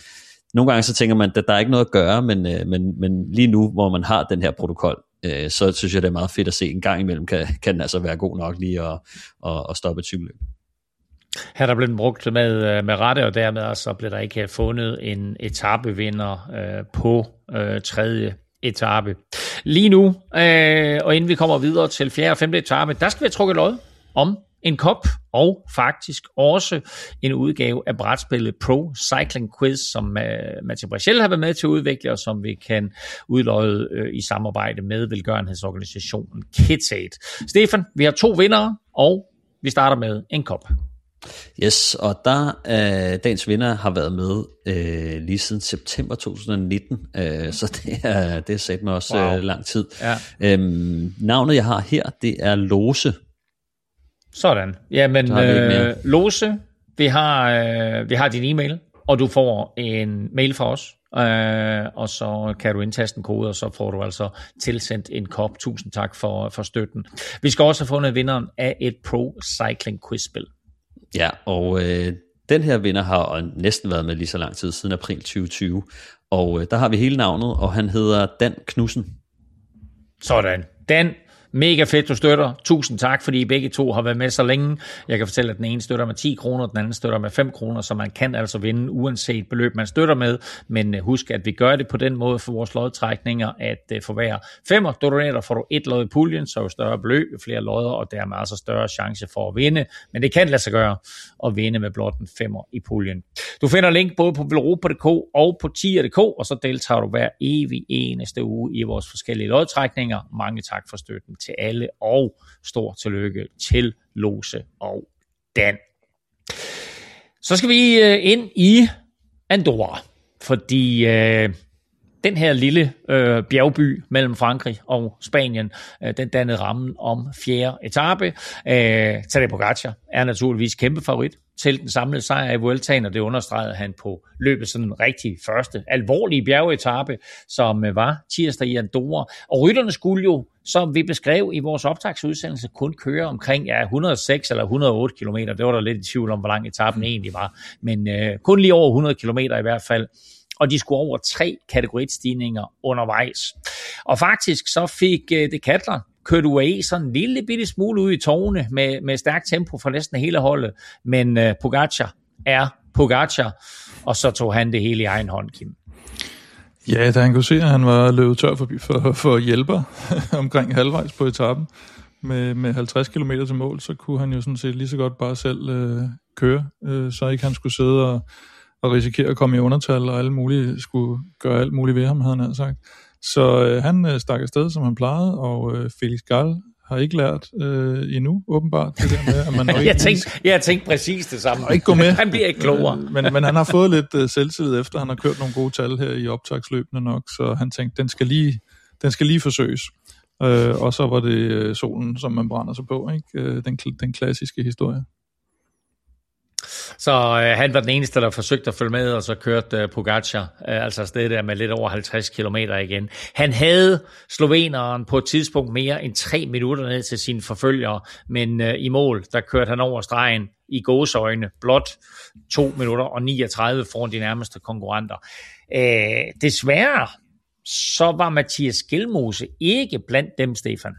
nogle gange så tænker man, at der er ikke noget at gøre, men, øh, men, men lige nu, hvor man har den her protokol, øh, så synes jeg, det er meget fedt at se en gang imellem, kan, kan den altså være god nok lige at, at, at stoppe et cykelløb.
Her der blev den brugt med, med rette, og dermed så blev der ikke fundet en etapevinder øh, på øh, tredje etape. Lige nu, øh, og inden vi kommer videre til fjerde og femte etape, der skal vi have trukket lod om en kop, og faktisk også en udgave af brætspillet Pro Cycling Quiz, som uh, Mathieu Brechel har været med til at udvikle, og som vi kan udløje uh, i samarbejde med velgørenhedsorganisationen KidsAid. Stefan, vi har to vindere, og vi starter med en kop.
Yes, og der øh, dagens vinder har været med øh, lige siden september to tusind nitten, øh, så det er, det er sat mig også wow. øh, lang tid. Ja. Øhm, navnet jeg har her, det er Lose.
Sådan. Jamen, øh, Lose, vi har, øh, vi har din e-mail, og du får en mail fra os, øh, og så kan du indtaste en kode, og så får du altså tilsendt en kop. Tusind tak for, for støtten. Vi skal også have fundet vinderen af et Pro Cycling Quiz-spil.
Ja, og øh, den her vinder har næsten været med lige så lang tid, siden april tyve tyve, og øh, der har vi hele navnet, og han hedder Dan Knudsen.
Sådan. Dan, mega fedt, du støtter. Tusind tak, fordi I begge to har været med så længe. Jeg kan fortælle, at den ene støtter med ti kroner, den anden støtter med fem kroner, så man kan altså vinde uanset beløb, man støtter med. Men husk, at vi gør det på den måde for vores lodtrækninger, at for hver femmer donater får du et lod i puljen, så jo større beløb, jo flere lodder, og dermed altså større chance for at vinde. Men det kan lade sig gøre at vinde med blot en femmer i puljen. Du finder link både på velropa punktum d k og på tier punktum d k, og så deltager du hver evig eneste uge i vores forskellige lodtrækninger. Mange tak for støtten til alle, og stor tillykke til Lose og Dan. Så skal vi ind i Andorra, fordi øh, den her lille øh, bjergby mellem Frankrig og Spanien, øh, den dannede rammen om fjerde etape. Øh, Tadej Pogačar er naturligvis kæmpe favorit til den samlede sejr i Vueltaen, og det understregede han på løbet sådan en rigtig første alvorlige bjergetape, som øh, var tirsdag i Andorra. Og rytterne skulle jo, som vi beskrev i vores optagsudsendelse, kun køre omkring ja, et hundrede og seks eller et hundrede og otte kilometer. Det var der lidt i tvivl om, hvor lang etapen egentlig var, men øh, kun lige over hundrede kilometer i hvert fald. Og de skulle over tre kategoristigninger undervejs. Og faktisk så fik uh, Decathlon kørt U A E sådan en lille bitte smule ud i tårne med, med stærkt tempo fra næsten hele holdet. Men uh, Pogačar er Pogačar, og så tog han det hele i egen hånd, Kim.
Ja, da han kunne se, at han var løbet tør for, for, for hjælper omkring halvvejs på etappen med, med halvtreds kilometer til mål, så kunne han jo sådan set lige så godt bare selv øh, køre, øh, så ikke han skulle sidde og og risikere at komme i undertal, og alle mulige skulle gøre alt muligt ved ham, havde han sagt. Så øh, han øh, stak afsted, som han plejede, og øh, Felix Gall har ikke lært øh, endnu, åbenbart, det der med, at man ikke...
jeg, tænkte, jeg tænkte præcis det samme.
Ikke gå med.
Han bliver ikke klogere.
men, men han har fået lidt øh, selvtillid efter, han har kørt nogle gode tal her i optagsløbene nok, så han tænkte, den skal lige, den skal lige forsøges. Øh, og så var det øh, solen, som man brænder sig på, ikke? Øh, den, den klassiske historie.
Så øh, han var den eneste, der forsøgte at følge med, og så kørte øh, Pogačar øh, altså afsted der med lidt over halvtreds kilometer igen. Han havde sloveneren på et tidspunkt mere end tre minutter ned til sine forfølgere, men øh, i mål, der kørte han over stregen i gåseøjne blot to minutter og niogtredive foran de nærmeste konkurrenter. Øh, desværre så var Mathias Skjelmose ikke blandt dem, Stefan.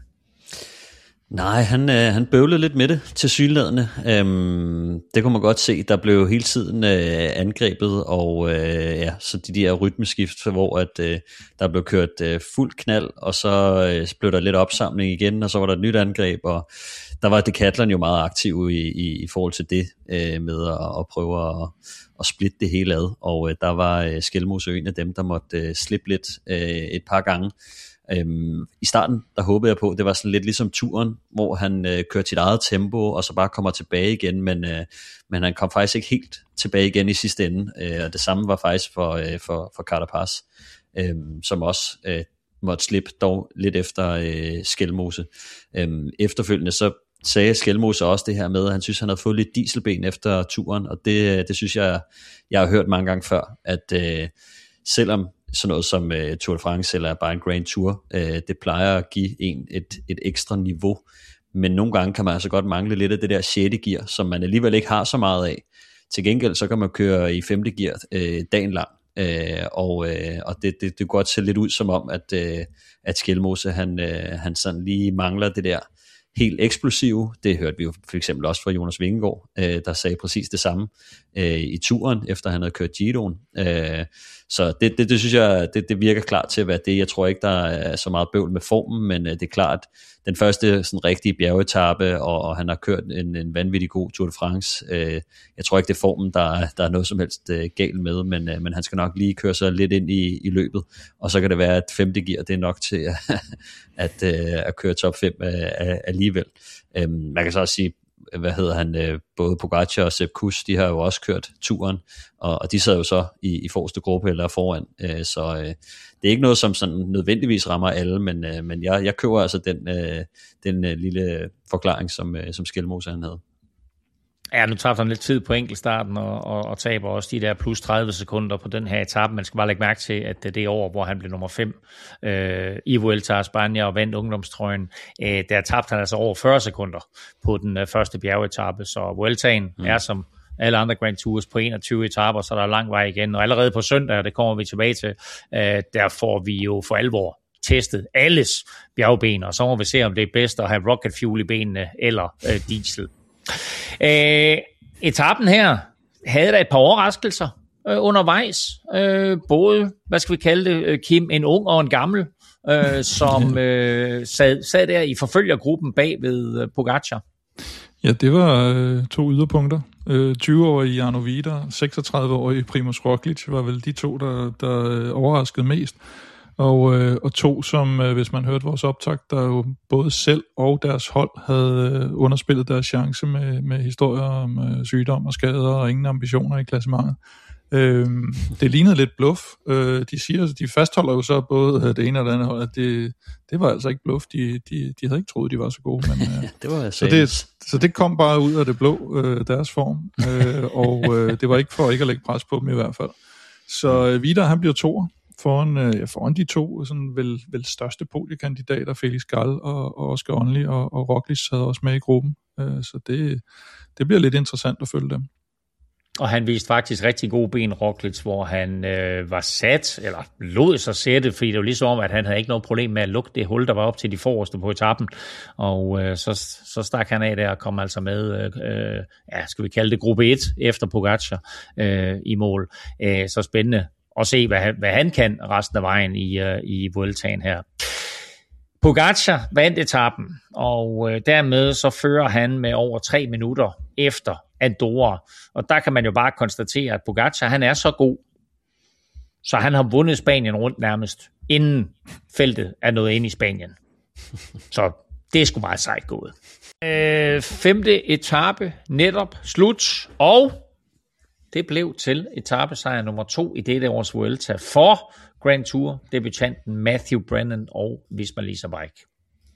Nej, han, øh, han bøvlede lidt med det tilsyneladende. Øhm, det kunne man godt se. Der blev hele tiden øh, angrebet, og øh, ja, så de der rytmeskift, hvor at, øh, der blev kørt øh, fuld knald, og så øh, blev der lidt opsamling igen, og så var der et nyt angreb, og der var Decathlon jo meget aktiv i, i, i forhold til det, øh, med at, at prøve at, at splitte det hele ad, og øh, der var øh, Skjelmose en af dem, der måtte øh, slippe lidt øh, et par gange. Øhm, I starten, der håbede jeg på, det var sådan lidt ligesom turen, hvor han øh, kørte sit eget tempo, og så bare kommer tilbage igen, men, øh, men han kom faktisk ikke helt tilbage igen i sidste ende, øh, og det samme var faktisk for, øh, for, for Carapaz, øh, som også øh, måtte slippe dog lidt efter øh, Skjelmose. Øh, efterfølgende så sagde Skjelmose også det her med, at han synes, han havde fået lidt dieselben efter turen, og det, det synes jeg, jeg har hørt mange gange før, at øh, selvom sådan noget som uh, Tour de France eller bare en Grand Tour, uh, det plejer at give en et, et ekstra niveau, men nogle gange kan man altså godt mangle lidt af det der sjette gear, som man alligevel ikke har så meget af. Til gengæld så kan man køre i femte gear uh, dagen lang, uh, og, uh, og det, det, det går godt se lidt ud som om, at, uh, at Skjelmose han, uh, han sådan lige mangler det der helt eksplosive. Det hørte vi jo for eksempel også fra Jonas Vingegaard, øh, der sagde præcis det samme øh, i turen, efter han havde kørt Giroen. Øh, så det, det, det synes jeg, det, det virker klart til at være det. Jeg tror ikke, der er så meget bøvl med formen, men øh, det er klart, den første sådan rigtige bjergetappe, og, og han har kørt en, en vanvittig god Tour de France. Øh, jeg tror ikke, det er formen, der, der er noget som helst øh, galt med, men, øh, men han skal nok lige køre sig lidt ind i, i løbet, og så kan det være, at femte gear, det er nok til at, at, øh, at køre top fem øh, alligevel. Øh, man kan så også sige, hvad hedder han, øh, både Pogačar og Sepp Kuss, de har jo også kørt turen, og, og de sad jo så i, i forreste gruppe eller foran, øh, så øh, det er ikke noget, som sådan nødvendigvis rammer alle, men, øh, men jeg, jeg køber altså den, øh, den øh, lille forklaring, som, øh, som Skjelmose han havde.
Ja, nu tager han lidt tid på enkeltstarten og, og, og taber også de der plus tredive sekunder på den her etape. Man skal bare lægge mærke til, at det er år, hvor han blev nummer fem øh, i Vuelta a España og vandt ungdomstrøjen. Øh, der tabte han altså over fyrre sekunder på den øh, første bjergetappe, så Vueltaen mm. er som alle andre Grand Tours på enogtyve etaper, så der er lang vej igen. Og allerede på søndag, det kommer vi tilbage til, øh, der får vi jo for alvor testet alles bjergben, og så må vi se, om det er bedst at have rocket fuel i benene eller øh, diesel. Øh, etappen her havde der et par overraskelser øh, undervejs. Øh, både, hvad skal vi kalde det, Kim, en ung og en gammel, øh, som øh, sad, sad der i forfølgergruppen bag ved øh, Pogačar.
Ja, det var øh, to yderpunkter. Øh, tyve-årige Jarno Vider, seksogtredive-årige Primož Roglič var vel de to, der, der øh, overraskede mest. Og, øh, og to, som øh, hvis man hørte vores optakt, der jo både selv og deres hold havde øh, underspillet deres chance med, med historier om øh, sygdom og skader og ingen ambitioner i klassementet. Øh, det lignede lidt bluff. Øh, de siger, de fastholder jo så både det ene og det andet hold, at det, det var altså ikke bluff. De, de, de havde ikke troet, de var så gode. Men, øh,
det var
så, det, så det kom bare ud af det blå, øh, deres form. Øh, og øh, det var ikke for ikke at lægge pres på dem i hvert fald. Så øh, Vidar, han bliver toer foran, øh, foran de to sådan vel, vel største podiekandidater, Felix Gall og, og Oscar Onley, og, og Roglic havde også med i gruppen. Øh, så det, det bliver lidt interessant at følge dem.
Og han viste faktisk rigtig gode ben, Roglic, hvor han øh, var sat, eller lod sig sætte, fordi det var ligesom om, at han havde ikke noget problem med at lukke det hul, der var op til de forreste på etappen. Og øh, så, så stak han af der og kom altså med, øh, ja, skal vi kalde det gruppe et, efter Pogacar øh, i mål. Øh, så spændende at se, hvad han, hvad han kan resten af vejen i, øh, i Vueltaen her. Pogacar vandt etappen, og øh, dermed så fører han med over tre minutter efter Andorra. Og der kan man jo bare konstatere, at Pogacar, han er så god, så han har vundet Spanien rundt nærmest, inden feltet er nået ind i Spanien. Så det er sgu meget sejt gået. Øh, femte etape, netop slut, og det blev til etapesejr nummer to i dette års Vuelta for Grand Tour debutanten Matthew Brennan og Visma Lease Bike.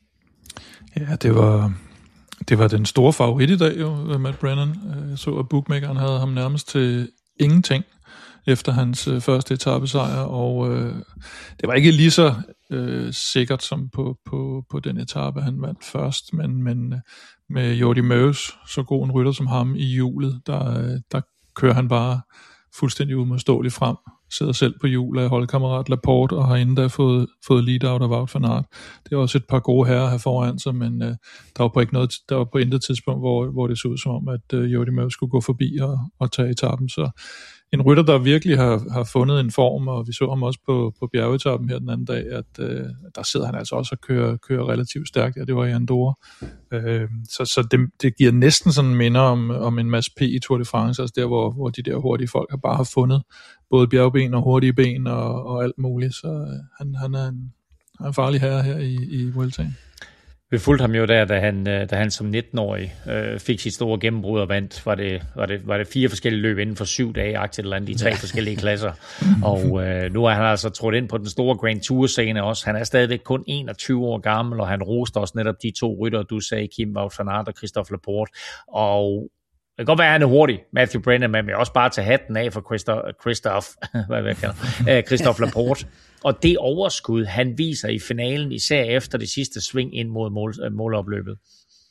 Ja, det var, det var den store favorit i dag jo, Matt Brennan. Jeg så, at bookmakeren havde ham nærmest til ingenting efter hans øh, første etapesejr, og øh, det var ikke lige så øh, sikkert som på, på, på den etape, han vandt først, men, men med Jordi Meus, så god en rytter som ham i hjulet, der, der kører han bare fuldstændig umodståeligt frem, sidder selv på hjul af holdkammerat Laporte, og har endda fået, fået lead-out af Wout van Aert. Det er også et par gode herrer her foran sig, men øh, der var på ikke noget, der var på intet tidspunkt, hvor, hvor det så ud som om, at øh, Jordi Meus skulle gå forbi og, og tage etappen. Så en rytter, der virkelig har, har fundet en form, og vi så ham også på, på bjergetappen her den anden dag, at øh, der sidder han altså også og kører, kører relativt stærkt, ja, det var i Andorra. Øh, så så det, det giver næsten sådan minder om, om en masse P i Tour de France, altså der, hvor, hvor de der hurtige folk har bare har fundet både bjergben og hurtige ben og, og alt muligt, så øh, han, han, er en, han er en farlig herre her i, i Vueltaen.
Vi fulgte ham jo der, da han, da han som nitten-årig øh, fik sit store gennembrud og vandt. Var det, var, det, var det fire forskellige løb inden for syv dage, aktivt eller andet, i tre forskellige klasser. Og øh, nu er han altså trådt ind på den store Grand Tour-scene også. Han er stadigvæk kun enogtyve år gammel, og han roste også netop de to rytter, du sagde, Kim Wout van Aert og Christophe Laporte. Og det kan godt være, at han er hurtig, Matthew Brennan, men også bare tage hatten af for Christophe, Christophe, hvad jeg kalder, Christophe Laporte. Og det overskud, han viser i finalen, især efter det sidste sving ind mod mål, målopløbet.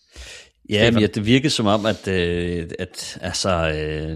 Ja, men det virkede som om, at, at altså,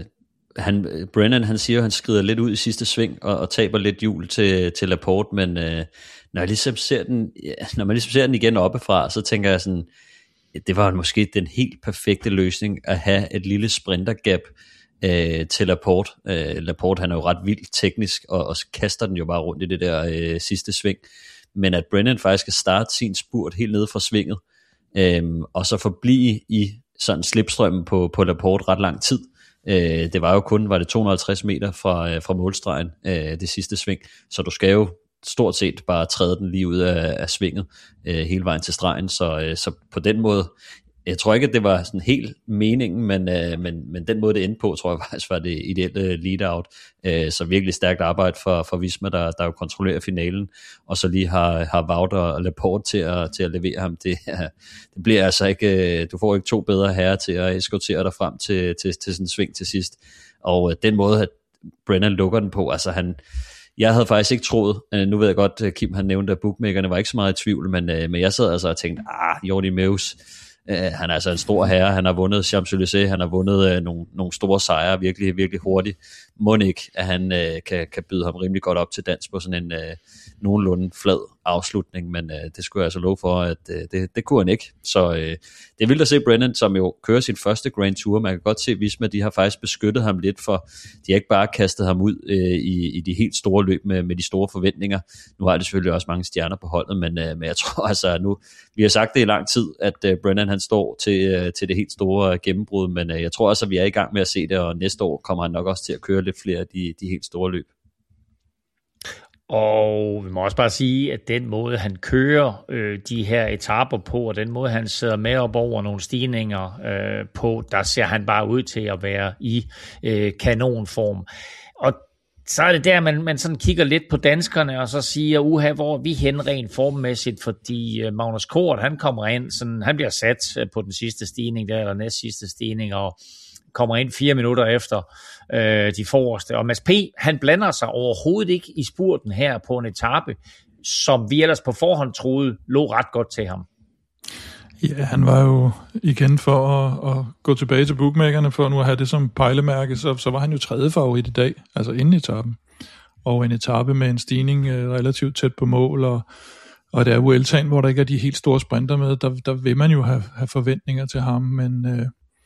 han, Brennan, han siger, at han skrider lidt ud i sidste sving og, og taber lidt hjul til, til Laporte, men når, jeg ligesom ser den, når man ligesom ser den igen oppefra, så tænker jeg sådan, det var måske den helt perfekte løsning at have et lille sprintergap øh, til Laporte. Øh, Laporte, han er jo ret vildt teknisk, og, og kaster den jo bare rundt i det der øh, sidste sving. Men at Brennan faktisk skal starte sin spurt helt nede fra svinget, øh, og så forblive i sådan slipstrømmen på, på Laporte ret lang tid. Øh, det var jo kun, var det to hundrede og halvtreds meter fra, øh, fra målstregen, øh, det sidste sving, så du skal jo stort set bare træde den lige ud af, af svinget øh, hele vejen til stregen, så, øh, så på den måde, jeg tror ikke, at det var sådan helt meningen, men, øh, men, men den måde, det endte på, tror jeg faktisk var det ideelle lead-out, øh, så virkelig stærkt arbejde for, for Visma, der, der jo kontrollerer finalen, og så lige har, har Wout og Laporte til at, til at levere ham. Det, det bliver altså ikke, du får ikke to bedre herrer til at eskortere dig frem til, til, til sådan en sving til sidst, og øh, den måde, at Brennan lukker den på, altså han jeg havde faktisk ikke troet, nu ved jeg godt, Kim han nævnte, at bookmakerne var ikke så meget i tvivl, men, men jeg sad altså og tænkte, ah, Jordi Meus, øh, han er altså en stor herre, han har vundet Champs-Élysées, han har vundet øh, nogle, nogle store sejre, virkelig, virkelig hurtigt. Må ikke, at han øh, kan, kan byde ham rimelig godt op til dans på sådan en øh, nogenlunde flad afslutning, men øh, det skulle jeg altså love for, at øh, det, det kunne han ikke. Så øh, det er vildt at se Brennan, som jo kører sin første Grand Tour. Man kan godt se, at Visma, de har faktisk beskyttet ham lidt, for de har ikke bare kastet ham ud øh, i, i de helt store løb med, med de store forventninger. Nu har det selvfølgelig også mange stjerner på holdet, men, øh, men jeg tror altså nu, vi har sagt det i lang tid, at øh, Brennan han står til, øh, til det helt store gennembrud, men øh, jeg tror altså, at vi er i gang med at se det, og næste år kommer han nok også til at køre lidt flere af de, de helt store løb.
Og vi må også bare sige, at den måde, han kører øh, de her etaper på, og den måde, han sidder med op over nogle stigninger øh, på, der ser han bare ud til at være i øh, kanonform. Og så er det der, man, man sådan kigger lidt på danskerne, og så siger, uha, hvor er vi hen rent formmæssigt, fordi Magnus Kort, han kommer ind, sådan, han bliver sat på den sidste stigning, der, eller næst sidste stigning, og kommer ind fire minutter efter øh, de forreste. Og Mads P., han blander sig overhovedet ikke i spurten her på en etape, som vi ellers på forhånd troede lå ret godt til ham.
Ja, han var jo igen for at, at gå tilbage til bookmakerne, for nu at have det som pejlemærke, så, så var han jo tredje favorit i dag, altså inden etappen. Og en etape med en stigning øh, relativt tæt på mål, og, og det er Vueltaen, hvor der ikke er de helt store sprinter med, der, der vil man jo have, have forventninger til ham, men øh,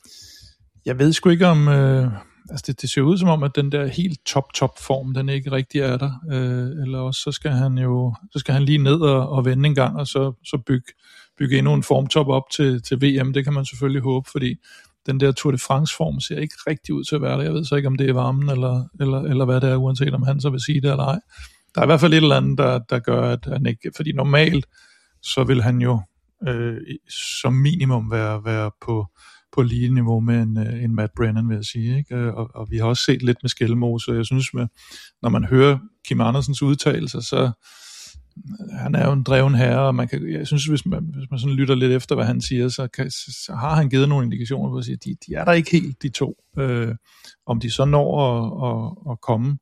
jeg ved sgu ikke om, øh, altså det, det ser ud som om, at den der helt top-top form, den ikke rigtig er der, øh, eller også så skal han jo, så skal han lige ned og, og vende en gang, og så, så bygge bygge endnu en formtop op til, til V M, det kan man selvfølgelig håbe, fordi den der Tour de France-form ser ikke rigtig ud til at være der. Jeg ved så ikke, om det er varmen, eller, eller, eller hvad det er, uanset om han så vil sige det eller ej. Der er i hvert fald et eller andet, der, der gør, at han ikke, fordi normalt, så vil han jo øh, som minimum være, være på, på lige niveau med en, en Matt Brennan, vil jeg sige. Ikke? Og, og vi har også set lidt med Skelmose, og jeg synes, med, når man hører Kim Andersens udtalelser, så han er jo en dreven herre, og man kan, jeg synes, hvis man, hvis man sådan lytter lidt efter, hvad han siger, så, kan, så har han givet nogle indikationer på at sige, at de, de er der ikke helt, de to. Øh, om de så når at, at, at komme,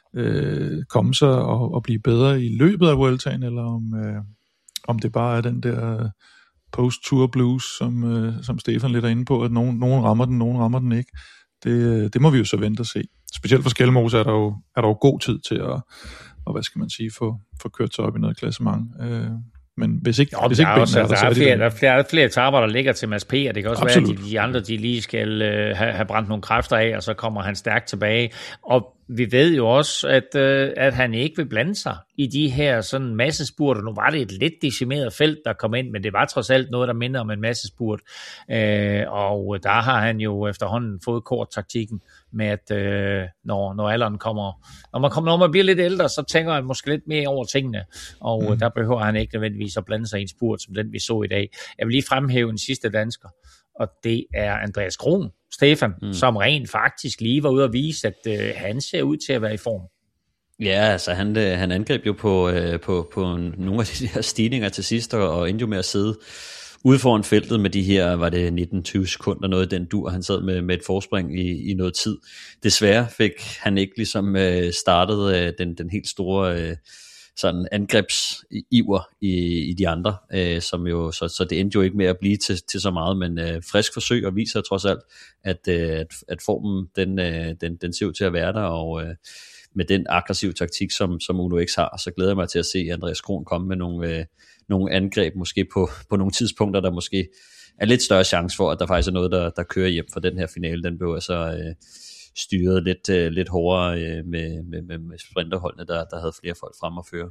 øh, komme sig og, og blive bedre i løbet af Vueltaen, eller om, øh, om det bare er den der post-tour blues, som, øh, som Stefan lidt er inde på, at nogen, nogen rammer den, nogen rammer den ikke. Det, det må vi jo så vente og se. Specielt for Skelmose er der jo, er der jo god tid til at, og hvad skal man sige, få, få kørt sig op i noget klassement. Øh, men hvis ikke,
jo,
hvis ikke
der, er også,
er der,
der,
så
er
er
flere,
det
der, er flere, der er flere etaper, der ligger til Mads P., og det kan også Absolut. være, at de, de andre de lige skal øh, have, have brændt nogle kræfter af, og så kommer han stærkt tilbage. Og vi ved jo også, at, øh, at han ikke vil blande sig i de her sådan massespurter. Nu var det et lidt decimeret felt, der kom ind, men det var trods alt noget, der minder om en massespurt. Øh, og der har han jo efterhånden fået kort-taktikken med, at øh, når, når alderen kommer, når man, kommer, når man bliver lidt ældre, så tænker han måske lidt mere over tingene, og mm. der behøver han ikke nødvendigvis at blande sig i en spurt, som den vi så i dag. Jeg vil lige fremhæve en sidste dansker, og det er Andreas Kron, Stefan, mm. som rent faktisk lige var ude at vise, at øh, han ser ud til at være i form.
Ja, altså han, han angreb jo på, øh, på, på nogle af de her stigninger til sidst, og, og endte jo med at sidde ude foran feltet med de her, var det nitten tyve sekunder, noget i den dur, han sad med, med et forspring i, i noget tid. Desværre fik han ikke ligesom øh, startet øh, den, den helt store øh, sådan angrebsiver i, i de andre, øh, som jo, så, så det endte jo ikke med at blive til, til så meget, men øh, frisk forsøg og viser trods alt, at, øh, at, at formen, den, øh, den, den ser ud til at være der, og øh, med den aggressive taktik, som, som Uno X har, så glæder jeg mig til at se Andreas Kron komme med nogle, øh, nogle angreb, måske på, på nogle tidspunkter, der måske er lidt større chance for, at der faktisk er noget, der, der kører hjem for den her finale. Den blev altså øh, styret lidt, øh, lidt hårdere øh, med, med, med, med sprinterholdene, der, der havde flere folk frem at føre.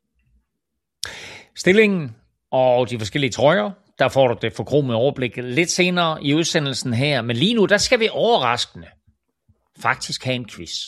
Stillingen og de forskellige trøjer, der får du det forkromede overblik lidt senere i udsendelsen her, men lige nu, der skal vi overraskende faktisk have en quiz.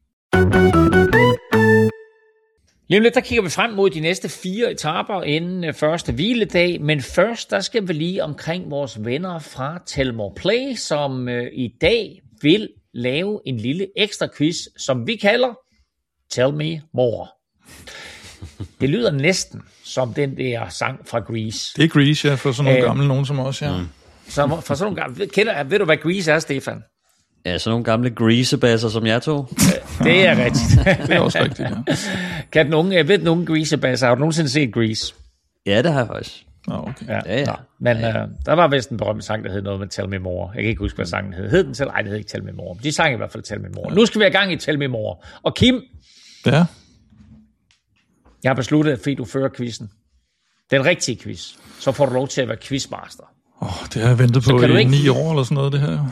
Lige om lidt, der kigger vi frem mod de næste fire etaper inden første hviledag, men først, der skal vi lige omkring vores venner fra Telmore Play, som øh, i dag vil lave en lille ekstra quiz, som vi kalder Tell Me More. Det lyder næsten som den der sang fra Grease.
Det er Grease, ja, for sådan nogle Æh, gamle nogen som os, ja. Mm.
Så for sådan nogle gamle, kender, ved du, hvad Grease er, Stefan?
Ja, sådan nogle gamle greasebasser, som jeg tog.
Det er rigtigt.
Det er også rigtigt, ja.
Kan den unge, jeg ved, den unge greasebasser, har du nogensinde set Grease?
Ja, det har jeg faktisk.
Nå, okay.
Ja,
ja, ja.
Nå, men
ja, ja.
Øh, der var vist en berømt sang, der hed noget med Tell Me More. Jeg kan ikke huske, hvad sangen hed. Hed den selv? Nej, det hed ikke Tell Me More. De sang i hvert fald Tell Me More. Ja. Nu skal vi have gang i Tell Me More. Og Kim,
ja.
Jeg har besluttet, at fordi du fører quizzen, den rigtige quiz, så får du lov til at være quizmaster.
Åh, oh, det har jeg ventet på i ikke... ni år eller sådan noget, det her.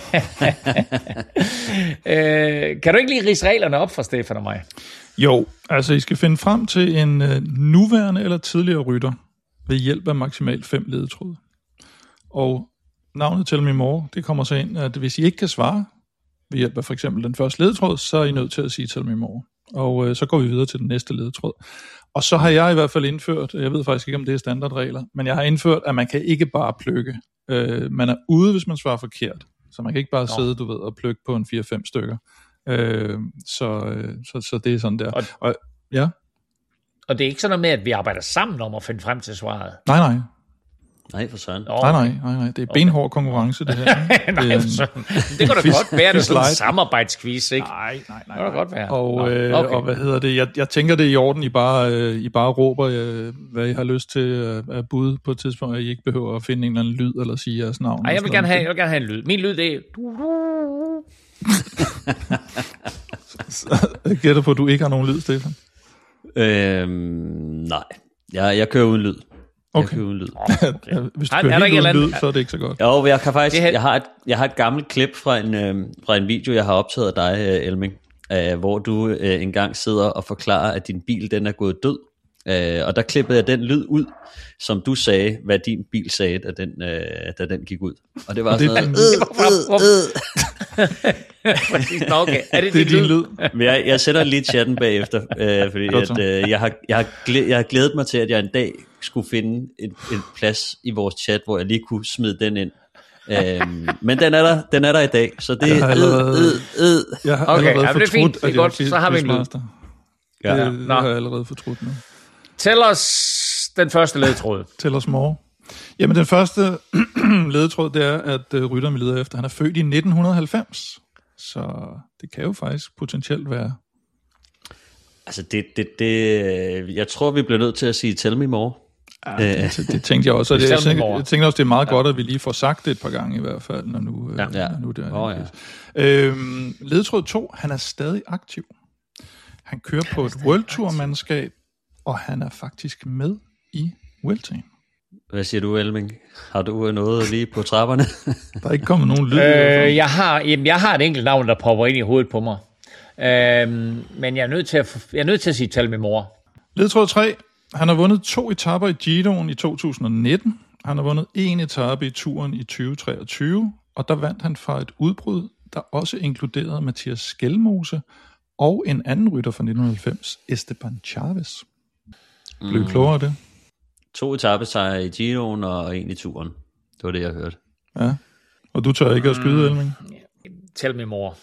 øh, kan du ikke lige ridse reglerne op for Stefan og mig?
Jo, altså I skal finde frem til en uh, nuværende eller tidligere rytter ved hjælp af maksimalt fem ledetråde. Og navnet Tell Me More, det kommer så ind, at hvis I ikke kan svare ved hjælp af for eksempel den første ledetråd, så er I nødt til at sige Tell Me More. Og uh, så går vi videre til den næste ledetråd. Og så har jeg i hvert fald indført, jeg ved faktisk ikke, om det er standardregler, men jeg har indført, at man kan ikke bare plukke. Øh, man er ude, hvis man svarer forkert. Så man kan ikke bare Nå. sidde, du ved, og plukke på en fire fem stykker. Øh, så, øh, så, så det er sådan der.
Og,
og, ja.
og det er ikke sådan noget med, at vi arbejder sammen om at finde frem til svaret?
Nej, nej.
Nej, for søren.
Oh,
nej, nej, nej, nej. Det er benhård konkurrence, det her.
nej, for søren. Det kan da godt være, det er sådan en samarbejdsquiz, ikke?
Nej, nej, nej.
Det kan da godt være.
Og, øh, okay. og hvad hedder det? Jeg, jeg tænker, det er i orden, I bare, øh, I bare råber, øh, hvad I har lyst til øh, at bud på et tidspunkt, at I ikke behøver at finde en eller anden lyd, eller sige jeres navn.
Nej, jeg vil gerne have, jeg vil gerne have en lyd. Min lyd, det er...
Jeg gætter på, at du ikke har nogen lyd, Stefan.
Øhm, nej, jeg, jeg kører uden lyd.
Okay.
Jeg kører uden lyd.
Okay. Hvis du kører helt uden lyd, så er det ikke så godt.
Jo, jeg kan faktisk, jeg har et, jeg har et gammelt klip fra en, øh, fra en video, jeg har optaget af dig, Elming, øh, hvor du øh, engang sidder og forklarer, at din bil, den er gået død. Øh, og der klippede jeg den lyd ud, som du sagde, hvad din bil sagde, da den, øh, da den gik ud. Og det var sådan noget...
Det var Præcis, okay. Er det,
det er din lyd?
Men jeg, jeg sætter lige chatten bagefter, øh, fordi at, øh, jeg, har, jeg, har glædet, jeg har glædet mig til, at jeg en dag skulle finde et, et plads i vores chat, hvor jeg lige kunne smide den ind. Øhm, men den er der, den er der i dag, så det er
allerede,
øh, øh, øh.
Jeg har
okay,
allerede
ja, det er fint, det er godt, så har vi en lyd.
Ja, det, det har jeg allerede fortrudt nu.
Tæl os den første ledetråd.
Tæl os more. Jamen, den første ledetråd, det er, at uh, rytteren vi leder efter, han er født i nitten halvfems. Så det kan jo faktisk potentielt være.
Altså, det, det, det, jeg tror, vi bliver nødt til at sige, tell me more.
Ja, det, det, det tænkte jeg også. Og det, jeg, tænkte, jeg tænkte også, det er meget ja. godt, at vi lige får sagt det et par gange i hvert fald, når nu, ja. når nu det er. Oh, ja. øhm, ledetråd to, han er stadig aktiv. Han kører på et World Tour-mandskab, og han er faktisk med i Vueltaen.
Hvad siger du, Elming? Har du noget lige på trapperne?
Der er ikke kommet nogen lyd.
Øh, jeg, har, jamen, jeg har et enkelt navn, der popper ind i hovedet på mig. Øh, men jeg er nødt til at, jeg er nødt til at sige, tal med mor.
Ledetråd tre. Han har vundet to etaper i Giroen i to tusind nitten. Han har vundet en etape i turen i tyve treogtyve. Og der vandt han fra et udbrud, der også inkluderede Mathias Skelmose og en anden rytter fra nitten halvfems, Esteban Chavez. Blev mm. klogere af det?
To etapesejre i Giroen og en i turen. Det var det, jeg hørte.
Ja. Og du tør ikke at skyde, mm. Elming?
Tæl med mor.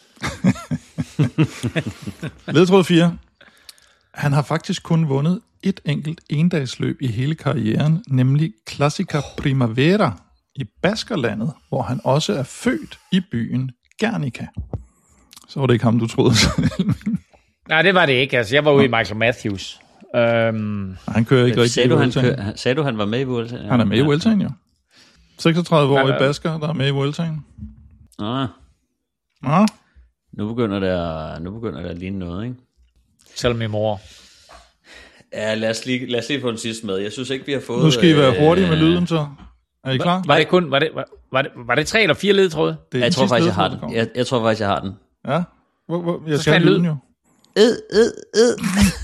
Ledetråd fire. Han har faktisk kun vundet et enkelt endagsløb i hele karrieren, nemlig Classica Primavera i Baskerlandet, hvor han også er født i byen Guernica. Så var det ikke ham, du troede.
Nej, det var det ikke. Altså, jeg var ude i Michael Matthews. Um,
han kører ikke rigtig
sagde du, han kører, sagde du, han var med i Vueltaen?
Han er med i Vueltaen, jo. seksogtredive år i Basker, der er med i Vueltaen.
Ah.
Ah.
Nu begynder der, nu begynder der at ligne noget, ikke?
Selv med mor.
Ja, lad os, lige, lad os lige få den sidste med. Jeg synes ikke, vi har fået...
Nu skal I være hurtige med lyden, så. Er I klar?
Var, var det kun, var det, var, var det, var det tre eller fire ledetråde?
Jeg tror faktisk, jeg har den. Jeg, jeg tror faktisk, jeg har den.
Ja? Hvor, hvor, jeg skal have lyden jo.
Øh, øh, øh.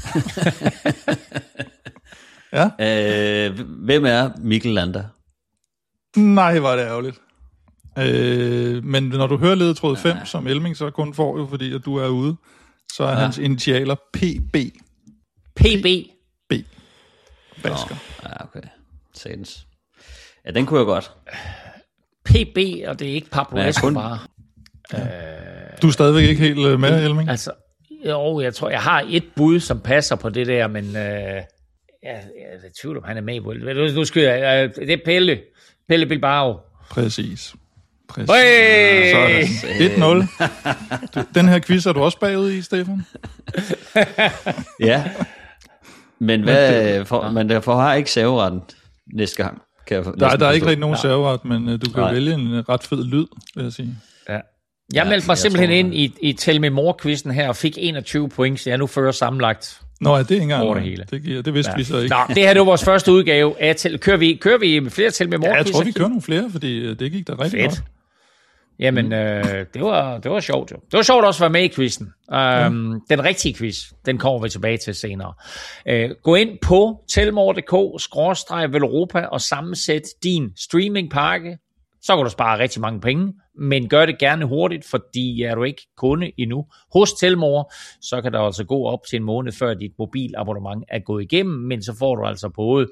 Ja?
Øh, hvem er Mikkel Landa?
Nej, var det ærgerligt. Øh, men når du hører ledetråd fem, ja. Som Elming så kun får jo, fordi at du er ude, så er ja. Hans initialer P B.
P B?
B. Basker.
Oh, ja, okay. Sadens. Ja, den kunne jeg godt.
P B, og det er ikke Pablo Escobar.
Ja. Øh, du er stadigvæk ikke helt med, Elming?
Altså, jo, jeg tror, jeg har et bud, som passer på det der, men øh, jeg, jeg er tvivl om, han er med i Vuelta. Nu, nu skal jeg, øh, det er Pelle. Pelle Bilbao.
Præcis. Præcis. Hey! Sådan. et nul. Den her quiz er du også bagud i, Stefan?
Ja. Men hvad, for, man derfor har ikke serveretten næste gang. Kan jeg
der, der er ikke rigtig nogen serveret, men uh, du kan Nej. vælge en ret fed lyd, vil jeg sige.
Ja. Jeg meldte mig jeg simpelthen tror, ind i, i Tell Me More-quizzen her, og fik enogtyve point, så jeg nu fører sammenlagt.
Nå, ja, det er ikke engang
over det hele.
Det, giver, det vidste ja. vi så ikke.
Nå, det her det var vores første udgave af til, kører vi kører vi flere Tell Me More-quizzer?
Ja, jeg tror, vi kører nogle flere, fordi det gik da rigtig
Fedt. Godt. Jamen, mm. øh, det, var, det var sjovt jo. Det var sjovt også at være med i quizzen. Um, mm. Den rigtige quiz, den kommer vi tilbage til senere. Uh, gå ind på telmore punktum d k skråstreg veleuropa og sammensæt din streamingpakke. Så kan du spare rigtig mange penge, men gør det gerne hurtigt, fordi er du ikke kunde endnu hos Telmore, så kan der altså gå op til en måned før dit mobilabonnement er gået igennem, men så får du altså både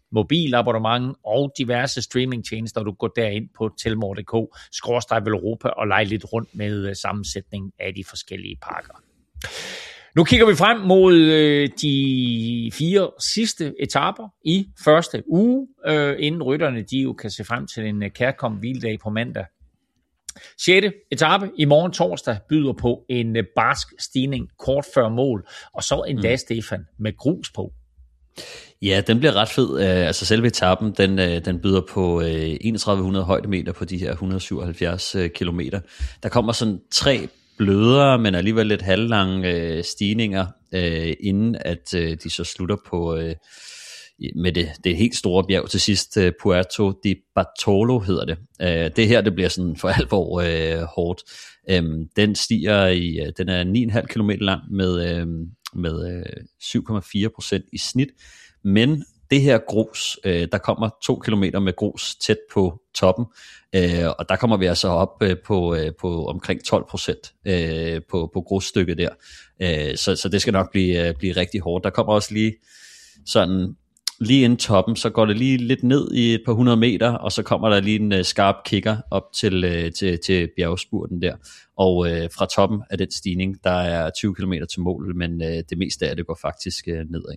mobilabonnement og diverse streamingtjenester. Du går derind på telmore punktum d k skråstreg Veloropa og leger lidt rundt med sammensætningen af de forskellige pakker. Nu kigger vi frem mod øh, de fire sidste etaper i første uge, øh, inden rytterne de jo kan se frem til en kærkommen hviledag på mandag. sjette etape i morgen torsdag byder på en barsk stigning kort før mål, og så endda, mm. Stefan, med grus på.
Ja, den bliver ret fed. Altså selve etappen, den, den byder på enogtredive hundrede højdemeter på de her et hundrede syvoghalvfjerds kilometer. Der kommer sådan tre blødere, men alligevel lidt halvlange stigninger, inden at de så slutter på med det, det helt store bjerg til sidst, Puerto de Bartolo hedder det. Det her, det bliver sådan for alvor øh, hårdt. Den stiger i, den er ni komma fem kilometer lang med, øh, med øh, syv komma fire procent i snit, men det her grus, øh, der kommer to kilometer med grus tæt på toppen, øh, og der kommer vi altså op øh, på, øh, på omkring tolv procent øh, på, på grusstykket der. Øh, så, så det skal nok blive, øh, blive rigtig hårdt. Der kommer også lige sådan lige inden toppen, så går det lige lidt ned i et par hundrede meter, og så kommer der lige en uh, skarp kicker op til, uh, til, til bjergspurten der. Og uh, fra toppen af den stigning, der er tyve kilometer til mål, men uh, det meste af det går faktisk uh, nedad.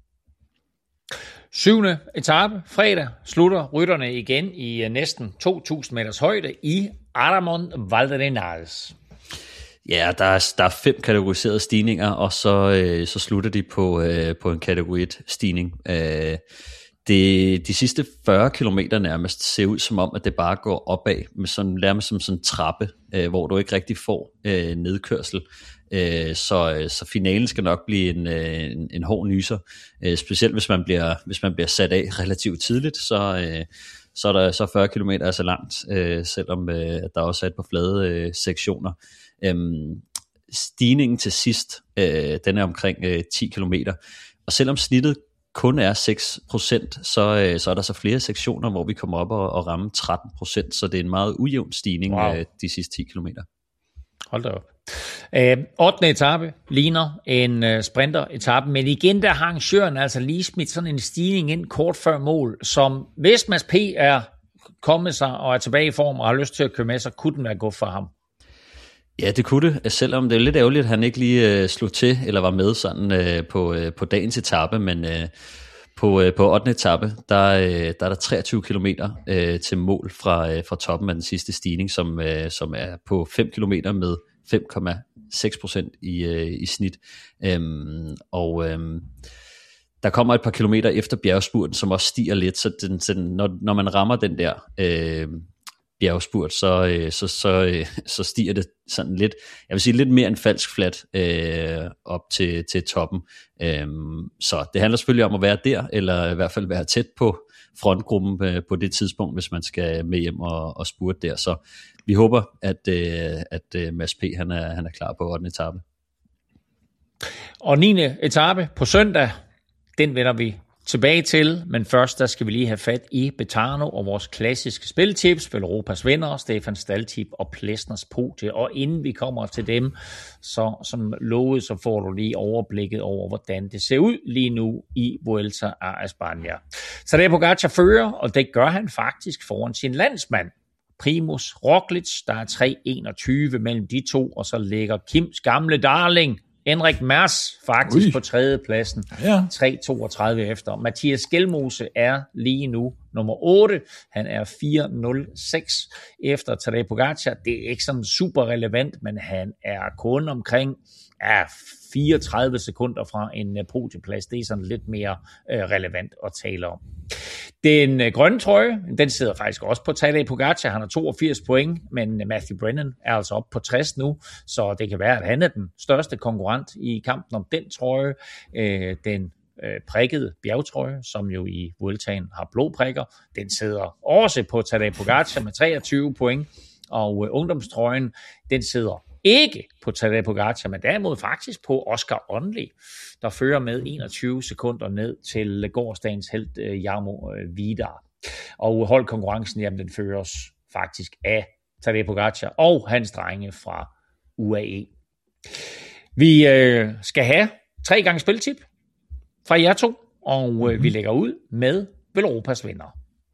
Syvende etape, fredag, slutter rytterne igen i uh, næsten to tusind meters højde i Aramón Valderenales.
Ja, der er, der er fem kategoriserede stigninger, og så, øh, så slutter de på, øh, på en kategori et stigning. Øh, det, de sidste fyrre kilometer nærmest ser ud som om, at det bare går opad, med sådan, nærmest som sådan en trappe, øh, hvor du ikke rigtig får øh, nedkørsel. Øh, så, så finalen skal nok blive en, en, en hård nyser, øh, specielt hvis man, bliver, hvis man bliver sat af relativt tidligt, så... Øh, så er der så fyrre kilometer altså langt, øh, selvom øh, der også er et par flade øh, sektioner. Øhm, stigningen til sidst, øh, den er omkring øh, ti kilometer, og selvom snittet kun er seks procent, så, øh, så er der så flere sektioner, hvor vi kommer op og, og rammer tretten procent, så det er en meget ujævn stigning wow. øh, de sidste ti kilometer.
Hold da op. Øh, ottende etape ligner en øh, sprinter-etape, men igen der har arrangøren altså lige smidt sådan en stigning ind kort før mål, som hvis Mads P. er kommet sig og er tilbage i form og har lyst til at køre med, så kunne den være god for ham.
Ja, det kunne det, selvom det er lidt ærgerligt, at han ikke lige øh, slog til eller var med sådan øh, på, øh, på dagens etape, men øh, på, øh, på ottende etape, der, øh, der er der treogtyve kilometer øh, til mål fra, øh, fra toppen af den sidste stigning, som, øh, som er på fem kilometer med fem komma seks procent i, øh, i snit. Øhm, og øhm, der kommer et par kilometer efter bjergspurten, som også stiger lidt, så den, den, når, når man rammer den der øh, bjergspurt, så, øh, så, så, øh, så stiger det sådan lidt, jeg vil sige lidt mere en falsk flat øh, op til, til toppen. Øhm, så det handler selvfølgelig om at være der, eller i hvert fald være tæt på frontgruppen øh, på det tidspunkt, hvis man skal med hjem og, og spurte der. Så vi håber, at, øh, at øh, Mads P. Han er, han er klar på ottende etape.
Og niende etape på søndag, den vender vi tilbage til, men først der skal vi lige have fat i Betano og vores klassiske spiltips, Veloropas vinder, Stefan Staltip og Plesners podie. Og inden vi kommer til dem, så som lovet, så får du lige overblikket over, hvordan det ser ud lige nu i Vuelta a España. Så Tadej Pogačar fører, og det gør han faktisk foran sin landsmand, Primož Roglič. Der er tre enogtyve mellem de to, og så ligger Kims gamle darling, Enric Mas, faktisk Ui. på tredjepladsen, ja. tre toogtredive efter. Mathias Skelmose er lige nu nummer otte. Han er fire nul seks efter Tadej Pogačar. Det er ikke sådan super relevant, men han er kun omkring ja, fireogtredive sekunder fra en podieplads. Det er sådan lidt mere øh, relevant at tale om. Den øh, grønne trøje, den sidder faktisk også på Tadej Pogačar. Han har toogfirs point, men Matthew Brennan er altså oppe på tres nu, så det kan være, at han er den største konkurrent i kampen om den trøje. Øh, den øh, prikkede bjergtrøje, som jo i Vueltaen har blodprikker, den sidder også på Tadej Pogačar med treogtyve point, og øh, ungdomstrøjen, den sidder ikke på Tadej Pogačar, men derimod faktisk på Oscar Onley, der fører med enogtyve sekunder ned til gårsdagens helt uh, Jarmo uh, Vidar. Og holdkonkurrencen, jamen den føres faktisk af Tadej Pogačar og hans drenge fra U A E. Vi uh, skal have tre gange spiltip fra jer to, og uh, vi lægger ud med Velropas vinder?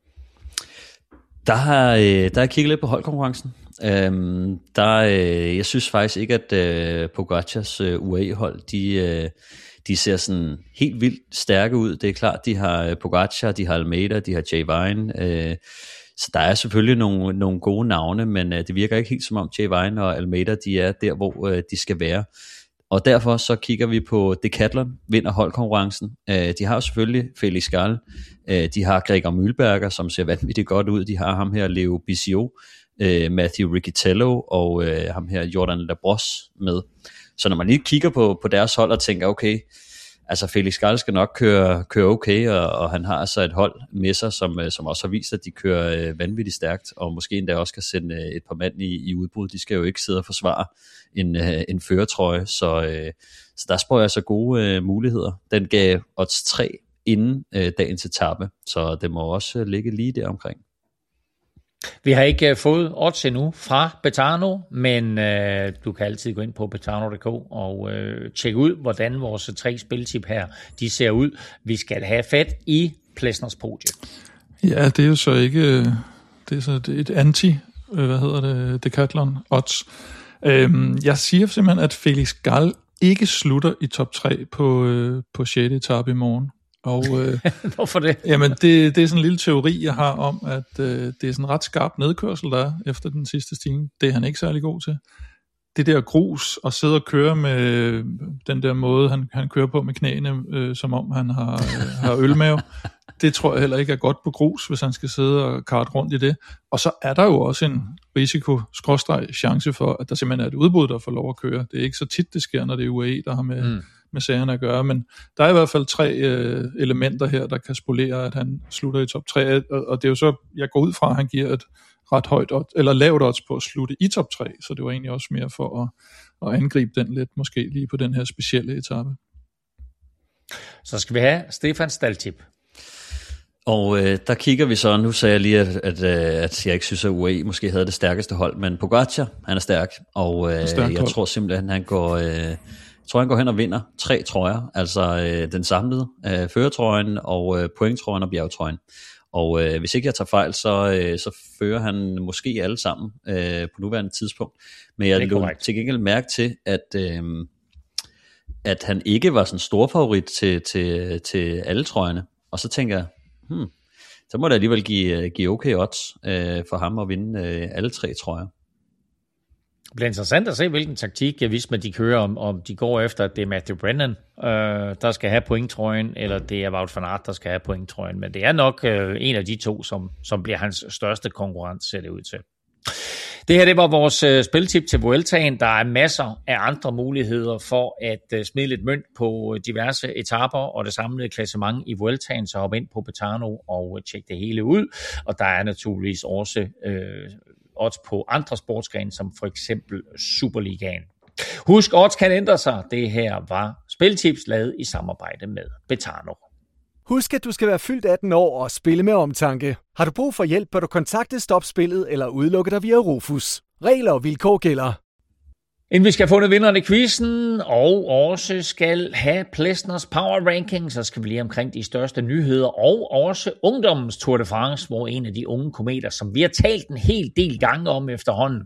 Der har, der har jeg kigget lidt på holdkonkurrencen. Øhm, der, jeg synes faktisk ikke, at øh, Pogacars øh, U A E-hold, de, øh, de ser sådan helt vildt stærke ud. Det er klart, de har Pogacar, de har Almeida, de har Jay Vine. Øh, så der er selvfølgelig nogle, nogle gode navne, men øh, det virker ikke helt som om Jay Vine og Almeida, de er der, hvor øh, de skal være. Og derfor så kigger vi på Decathlon, vinder holdkonkurrencen. Øh, de har jo selvfølgelig Felix Gall, øh, de har Gregor Mühlberger, som ser vanvittigt godt ud. De har ham her, Leo Bissiot, øh, Matthew Riccitello og øh, ham her, Jordan Labros med. Så når man lige kigger på, på deres hold og tænker, okay, altså Felix Gall skal nok køre, køre okay, og, og han har altså et hold med sig, som, som også har vist, at de kører øh, vanvittigt stærkt, og måske endda også kan sende øh, et par mand i, i udbrud. De skal jo ikke sidde og forsvare en, øh, en førertrøje, så, øh, så der spår jeg så gode øh, muligheder. Den gav odds tre inden øh, dagens etape, så det må også øh, ligge lige der omkring.
Vi har ikke uh, fået odds endnu fra Betano, men uh, du kan altid gå ind på betano punktum d k og uh, tjekke ud, hvordan vores tre spiltip her, de ser ud. Vi skal have fat i Plesners podie.
Ja, det er jo så ikke, det er så et anti, hvad hedder det, Decathlon odds. Øhm, jeg siger simpelthen, at Felix Gall ikke slutter i top tre på, øh, på sjette etape i morgen. Og, øh,
Hvorfor det?
Jamen, det, det er sådan en lille teori, jeg har om, at øh, det er sådan en ret skarp nedkørsel, der er efter den sidste stigning. Det er han ikke særlig god til. Det der grus og sidde og køre med den der måde, han, han kører på med knæene, øh, som om han har, øh, har ølmave, det tror jeg heller ikke er godt på grus, hvis han skal sidde og karte rundt i det. Og så er der jo også en risiko-chance for, at der simpelthen er et udbud, der får lov at køre. Det er ikke så tit, det sker, når det er U A E, der har med... Mm. med sagerne at gøre, men der er i hvert fald tre øh, elementer her, der kan spolere, at han slutter i top tre, og, og det er jo så, jeg går ud fra, at han giver et ret højt, eller lavt odds på at slutte i top tre, så det var egentlig også mere for at, at angribe den lidt, måske lige på den her specielle etape.
Så skal vi have Stefans staldtip.
Og øh, der kigger vi så, nu sagde jeg lige, at, at, at jeg ikke synes, at U A E måske havde det stærkeste hold, men Pogacar, han er stærk, og øh, stærk jeg hold. tror simpelthen, han går... Øh, Jeg tror, han går hen og vinder tre trøjer, altså øh, den samlede øh, førertrøjen og øh, pointtrøjen og bjergtrøjen. Og øh, hvis ikke jeg tager fejl, så, øh, så fører han måske alle sammen øh, på nuværende tidspunkt. Men jeg lå til gengæld mærke til, at, øh, at han ikke var sådan stor favorit til, til, til alle trøjerne. Og så tænker jeg, hmm, så må det alligevel give, give okay odds øh, for ham at vinde øh, alle tre trøjer.
Det bliver interessant at se, hvilken taktik, jeg vidste, at de kører, om, om de går efter, at det er Matthew Brennan, øh, der skal have pointtrøjen, eller det er Wout van Aert, der skal have pointtrøjen. Men det er nok øh, en af de to, som, som bliver hans største konkurrent, ser det ud til. Det her, det var vores øh, spiltip til Vueltaen. Der er masser af andre muligheder for at øh, smide lidt mønt på diverse etaper og det samlede klassement i Vueltaen, så hop ind på Betano og øh, tjek det hele ud. Og der er naturligvis også... Øh, odds på andre sportsgrene, som for eksempel Superligaen. Husk, odds kan ændre sig. Det her var Spiltips lavet i samarbejde med Betano.
Husk, at du skal være fyldt atten år og spille med omtanke. Har du brug for hjælp, bør du kontakte Stop Spillet eller udelukke dig via Rufus. Regler og vilkår gælder.
Inden vi skal have fundet vinderne i quizzen, og også skal have Plesners Power Ranking, så skal vi lige omkring de største nyheder, og også ungdommens Tour de France, hvor en af de unge kometer, som vi har talt en hel del gange om efterhånden,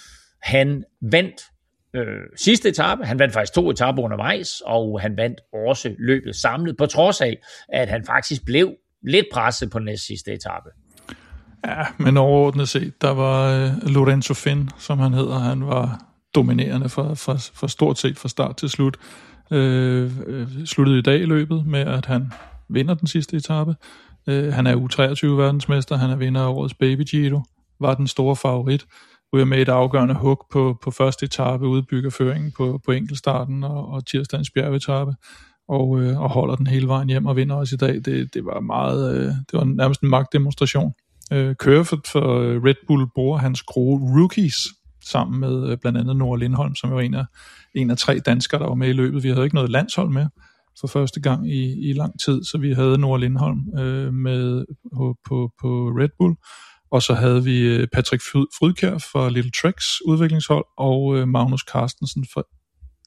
han vandt øh, sidste etape, han vandt faktisk to etaper undervejs, og han vandt også løbet samlet, på trods af, at han faktisk blev lidt presset på den næste sidste etape.
Ja, men overordnet set, der var øh, Lorenzo Finn, som han hedder, han var dominerende for, for, for stort set fra start til slut. Øh, øh, sluttede i dag i løbet med, at han vinder den sidste etape. Øh, han er U treogtyve verdensmester, han er vinder af årets Baby Giro, var den store favorit. Ryger med et afgørende hug på, på første etape, udbygger føringen på, på enkeltstarten og, og tirsdagens bjergetape, og, øh, og holder den hele vejen hjem og vinder også i dag. Det, det var meget, øh, det var nærmest en magtdemonstration. Øh, kører for, for Red Bull bruger hans gode rookies, sammen med øh, blandt andet Nora Lindholm, som var en af, en af tre danskere, der var med i løbet. Vi havde ikke noget landshold med for første gang i, i lang tid, så vi havde Nora Lindholm øh, med på, på, på Red Bull, og så havde vi Patrick Frydkjær fra Little Treks udviklingshold, og øh, Magnus Carstensen fra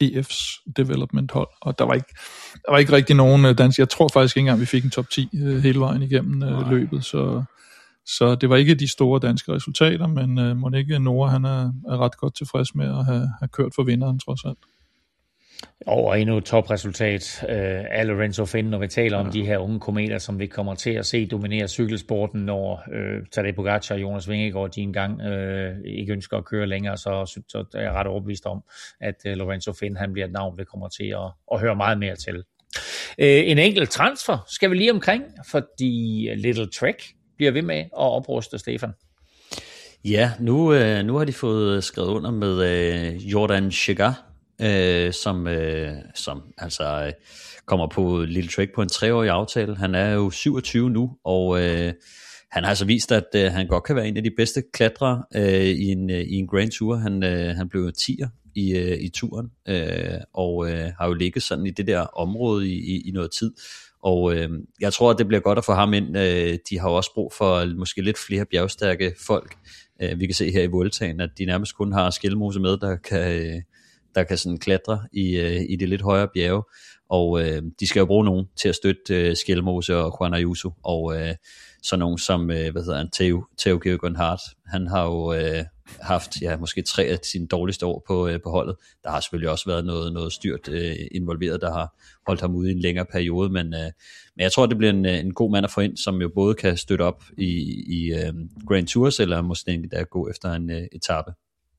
E F's development hold, og der var ikke, der var ikke rigtig nogen dansk. Jeg tror faktisk ikke engang, vi fik en top ti øh, hele vejen igennem øh, løbet, så, så det var ikke de store danske resultater, men øh, må ikke Nora, han er, er ret godt tilfreds med at have, have kørt for vinderen, trods alt.
Og endnu et topresultat øh, af Lorenzo Finn, når vi taler ja. om de her unge kometer, som vi kommer til at se dominere cykelsporten, når øh, Tadej Pogacar og Jonas Vingegaard, de engang øh, ikke ønsker at køre længere, så, så er jeg ret overbevist om, at øh, Lorenzo Finn, han bliver et navn, vi kommer til at, at høre meget mere til. Øh, en enkelt transfer skal vi lige omkring, fordi Little Trek bliver ved med at opruste, Stefan.
Ja, nu, øh, nu har de fået skrevet under med øh, Jordan Chegar, Øh, som, øh, som altså øh, kommer på Little Trek på en treårig aftale. Han er jo syvogtyve nu, og øh, han har altså vist, at øh, han godt kan være en af de bedste klatrere øh, i, en, øh, i en Grand Tour. Han, øh, han blev tier i, øh, i turen, øh, og øh, har jo ligget sådan i det der område i, i, i noget tid. Og øh, jeg tror, at det bliver godt at få ham ind. Øh, de har jo også brug for måske lidt flere bjergstærke folk. Øh, vi kan se her i Vueltaen, at de nærmest kun har Skelmose med, der kan... Øh, der kan sådan klatre i, øh, i det lidt højere bjerge, og øh, de skal jo bruge nogen til at støtte øh, Skelmose og Juan Ayuso, og øh, så nogen som, øh, hvad hedder han, Theo, Theo Kjærgaard Hart, han har jo øh, haft, ja, måske tre af sine dårligste år på, øh, på holdet. Der har selvfølgelig også været noget, noget styrt øh, involveret, der har holdt ham ude i en længere periode, men, øh, men jeg tror, det bliver en, en god mand at få ind, som jo både kan støtte op i, i øh, Grand Tours, eller måske endda gå efter en øh, etape.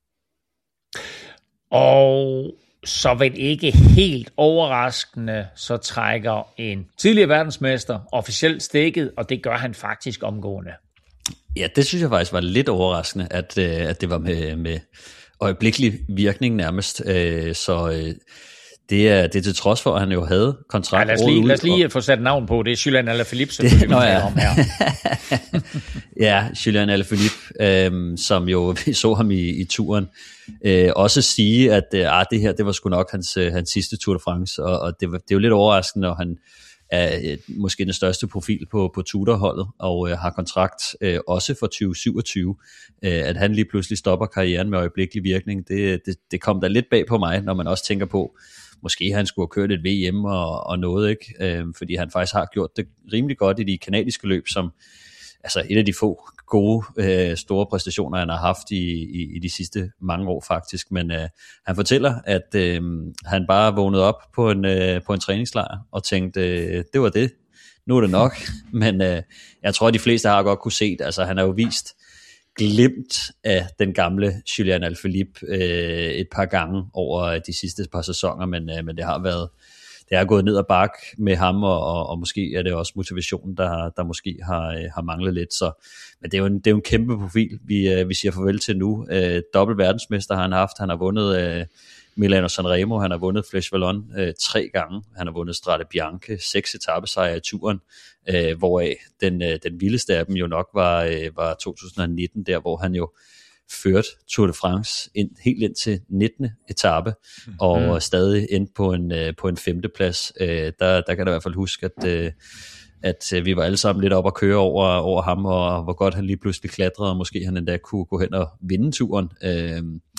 Og så vel ikke helt overraskende, så trækker en tidligere verdensmester officielt stikket, og det gør han faktisk omgående.
Ja, det synes jeg faktisk var lidt overraskende, at, at det var med, med øjeblikkelig virkning nærmest. Så det er, det er til trods for, at han jo havde kontrakt.
Ja, lad os lige, lad os lige og... få sat navn på. Det er Julian Alaphilippe, som
det,
vi taler om her.
Ja, Julian Alaphilippe, øhm, som jo vi så ham i, i turen, øh, også sige, at øh, det her det var sgu nok hans, øh, hans sidste Tour de France, og, og det, var, det er jo lidt overraskende, når han er øh, måske den største profil på, på Tudor-holdet, og øh, har kontrakt øh, også for tyve syvogtyve, øh, at han lige pludselig stopper karrieren med øjeblikkelig virkning. Det, det, det kom da lidt bag på mig, når man også tænker på, måske han skulle have kørt et V M og, og noget, ikke? Øh, fordi han faktisk har gjort det rimelig godt i de kanadiske løb, som altså et af de få gode, øh, store præstationer, han har haft i, i, i de sidste mange år faktisk. Men øh, han fortæller, at øh, han bare vågnede op på en, øh, på en træningslejr og tænkte, øh, det var det. Nu er det nok. Men øh, jeg tror, at de fleste har godt kunne se det. Altså han har jo vist glimt af den gamle Julian Alaphilippe øh, et par gange over de sidste par sæsoner, men, øh, men det har været det er gået ned ad bakke med ham, og, og, og måske er det også motivationen, der, der måske har, har manglet lidt. Så, men det er, jo en, det er jo en kæmpe profil, vi, vi siger farvel til nu. Øh, dobbelt verdensmester har han haft. Han har vundet øh, Milano Sanremo, han har vundet Flèche Wallonne øh, tre gange. Han har vundet Strade Bianche, seks etapesejre i turen, øh, hvoraf den, øh, den vildeste af dem jo nok var, øh, var to tusind nitten, der hvor han jo ført Tour de France ind, helt ind til nittende etape, og mm. stadig endte på en, på en femteplads. Øh, der, der kan jeg i hvert fald huske, at, øh, at vi var alle sammen lidt op at køre over, over ham, og hvor godt han lige pludselig klatrede, og måske han endda kunne gå hen og vinde turen. Øh,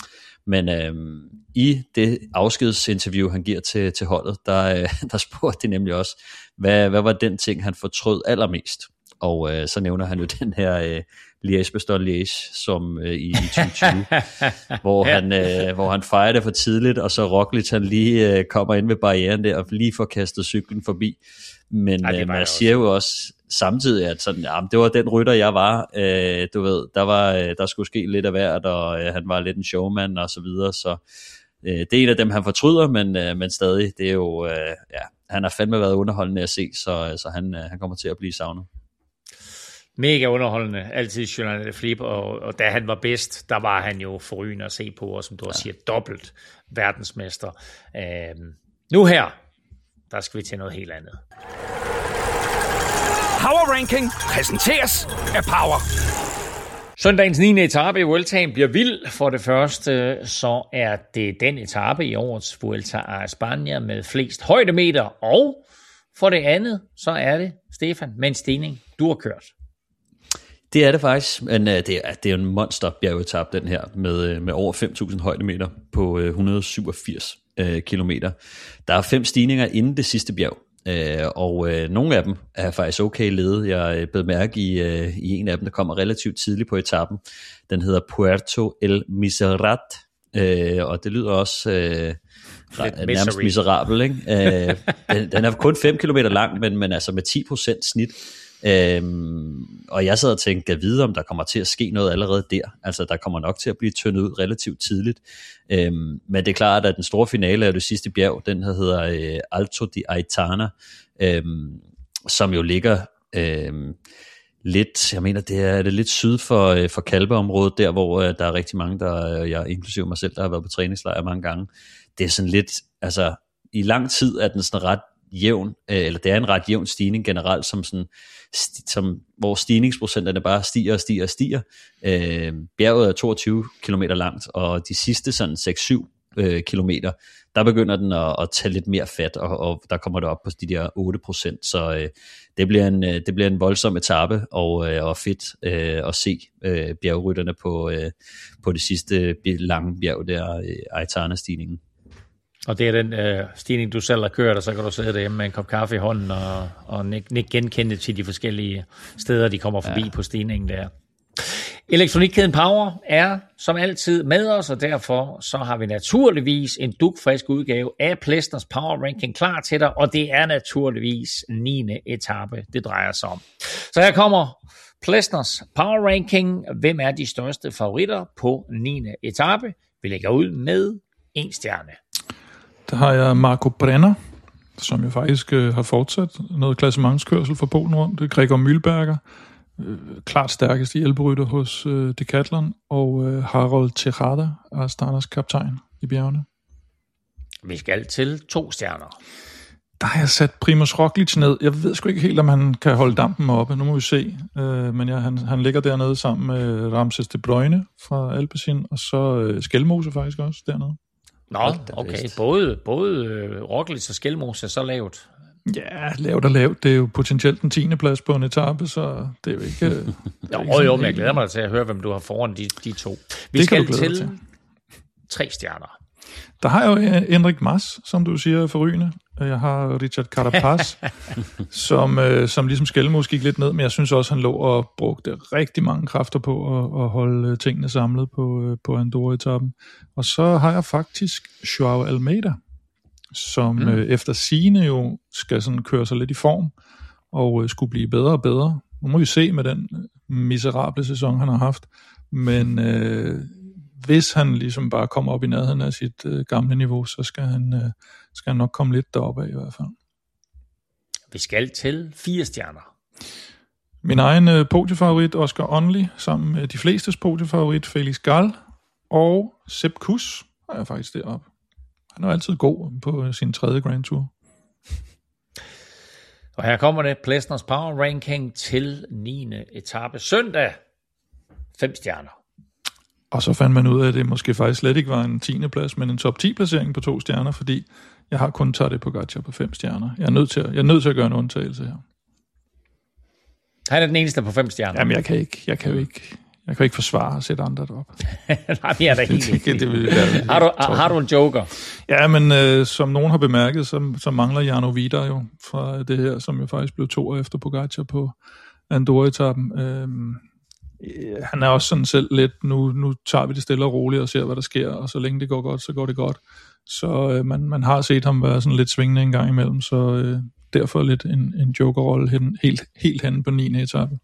men øh, i det afskedsinterview, han giver til, til holdet, der, øh, der spurgte de nemlig også, hvad, hvad var den ting, han fortrød allermest? Og øh, så nævner han jo den her øh, Liège-Bastogne-Liège, som øh, i, i tyve tyve, hvor, ja. han, øh, hvor han fejrer det for tidligt, og så Roglic han lige øh, kommer ind ved barrieren der, og lige får kastet cyklen forbi. Men Ej, øh, man siger jo også samtidig, at sådan, jamen, det var den rytter, jeg var. Øh, du ved, der, var, øh, der skulle ske lidt af hvert, og øh, han var lidt en showman og så videre, så øh, det er en af dem, han fortryder, men, øh, men stadig, det er jo, øh, ja, han har fandme været underholdende at se, så, så han, øh, han kommer til at blive savnet.
Mega underholdende, altid Julian Alaphilippe, og, og da han var bedst, der var han jo forrygende at se på, og som du også siger, dobbelt verdensmester. Øhm, nu her, der skal vi til noget helt andet.
Power Ranking præsenteres af Power.
Søndagens niende etape i Vueltaen bliver vild. For det første, så er det den etape i årets Vuelta a España med flest højdemeter, og for det andet, så er det, Stefan, med en stigning, du har kørt.
Det er det faktisk, men uh, det, er, det er jo en monster bjergetape, den her, med, uh, med over fem tusind højdemeter på uh, et hundrede og syvogfirs øh, kilometer. Der er fem stigninger inden det sidste bjerg. Øh, og øh, nogle af dem er faktisk okay ledet. Jeg øh, bed mærke i, øh, i en af dem, der kommer relativt tidligt på etappen. Den hedder Puerto El Miserat, øh, og det lyder også øh, nærmest miserabel, ikke? Øh, den, den er kun fem kilometer lang, men, men altså med ti procent snit. Øhm, og jeg sad og tænkte, at vide om der kommer til at ske noget allerede der. Altså der kommer nok til at blive tyndet ud relativt tidligt. øhm, Men det er klart, at den store finale af det sidste bjerg, den hedder øh, Alto de Aitana, øhm, som jo ligger øhm, lidt, jeg mener det er, det er lidt syd for, øh, for Kalpeområdet, der hvor øh, der er rigtig mange, der, øh, jeg inklusive mig selv, der har været på træningslejr mange gange. Det er sådan lidt, altså i lang tid er den sådan ret jævn, eller det er en ret jævn stigning generelt, som sådan, som, hvor stigningsprocenterne bare stiger og stiger og stiger. Øh, bjerget er toogtyve kilometer langt, og de sidste sådan seks syv øh, kilometer, der begynder den at, at tage lidt mere fat, og, og der kommer det op på de der otte procent, så øh, det, bliver en, det bliver en voldsom etape, og, øh, og fedt øh, at se øh, bjergrytterne på, øh, på det sidste lange bjerg der, øh, Aitana-stigningen.
Og det er den øh, stigning, du selv har kørt, og så kan du sidde derhjemme med en kop kaffe i hånden og, og ikke genkende til de forskellige steder, de kommer forbi ja. på stigningen der. Elektronikkæden Power er som altid med os, og derfor så har vi naturligvis en dugfrisk udgave af Plesners Power Ranking klar til dig, og det er naturligvis niende etape, det drejer sig om. Så her kommer Plesners Power Ranking. Hvem er de største favoritter på niende etape? Vi lægger ud med en stjerne.
Der har jeg Marco Brenner, som jo faktisk øh, har fortsat noget klassementskørsel for Polen rundt. Gregor Mühlberger, øh, klart stærkest hjælperytter hos øh, Decathlon, og øh, Harold Tejada, Astanas kaptajn i bjergene.
Vi skal til to stjerner.
Der har jeg sat Primož Roglič ned. Jeg ved sgu ikke helt, om han kan holde dampen oppe. Nu må vi se. Øh, men ja, han, han ligger dernede sammen med Ramses de Bruyne fra Alpecin, og så øh, Skelmose faktisk også dernede.
Nå, okay. Både, både øh, Roglič og Skelmose er så lavt.
Ja, lavt og lavt. Det er jo potentielt den tiende plads på en etape, så det er jo ikke... Det
er jo, ikke jo, men jeg glæder mig til at høre, hvem du har foran de, de to. Vi
det
skal til, til tre stjerner.
Der har jeg jo Enric Mas, som du siger, forrygende. Jeg har Richard Carapaz, som, øh, som ligesom Skelmose gik lidt ned, men jeg synes også, han lå og brugte rigtig mange kræfter på at, at holde tingene samlet på, på Andorra-etappen. Og så har jeg faktisk Joao Almeida, som mm. øh, efter sigende jo skal sådan køre sig lidt i form, og øh, skulle blive bedre og bedre. Nu må vi se med den miserable sæson, han har haft. Men øh, hvis han ligesom bare kommer op i nærheden af sit øh, gamle niveau, så skal han, øh, skal han nok komme lidt deroppe af i hvert fald.
Vi skal til fire stjerner.
Min egen øh, podiefavorit, Oscar Onley, sammen med de flestes podiefavorit, Felix Gall, og Sepp Kuss er jeg faktisk deroppe. Han er altid god på sin tredje Grand Tour.
Og her kommer det Plesners Power Ranking til niende etape søndag. Fem stjerner.
Og så fandt man ud af, at det måske faktisk slet ikke var en tiende plads, men en top ti placering på to stjerner, fordi jeg har kun Tadej Pogačar på fem stjerner. Jeg er nødt til at, jeg er nødt til at gøre en undtagelse her.
Han er den eneste på fem stjerner.
Jamen, jeg kan ikke, jeg kan jo ikke, jeg kan ikke forsvare at sætte andre derop.
Nej, jeg er da helt
det, det, det vil være
har, du, har du en joker?
Ja, men øh, som nogen har bemærket, så, så mangler Jarno Vidar jo fra det her, som jo faktisk blev to år efter Pogačar på Andorra-etappen. Øh, han er også sådan selv lidt, nu, nu tager vi det stille og roligt og ser, hvad der sker, og så længe det går godt, så går det godt. Så øh, man, man har set ham være sådan lidt svingende en gang imellem, så øh, derfor lidt en, en jokerrolle hen, helt, helt henne på niende etape.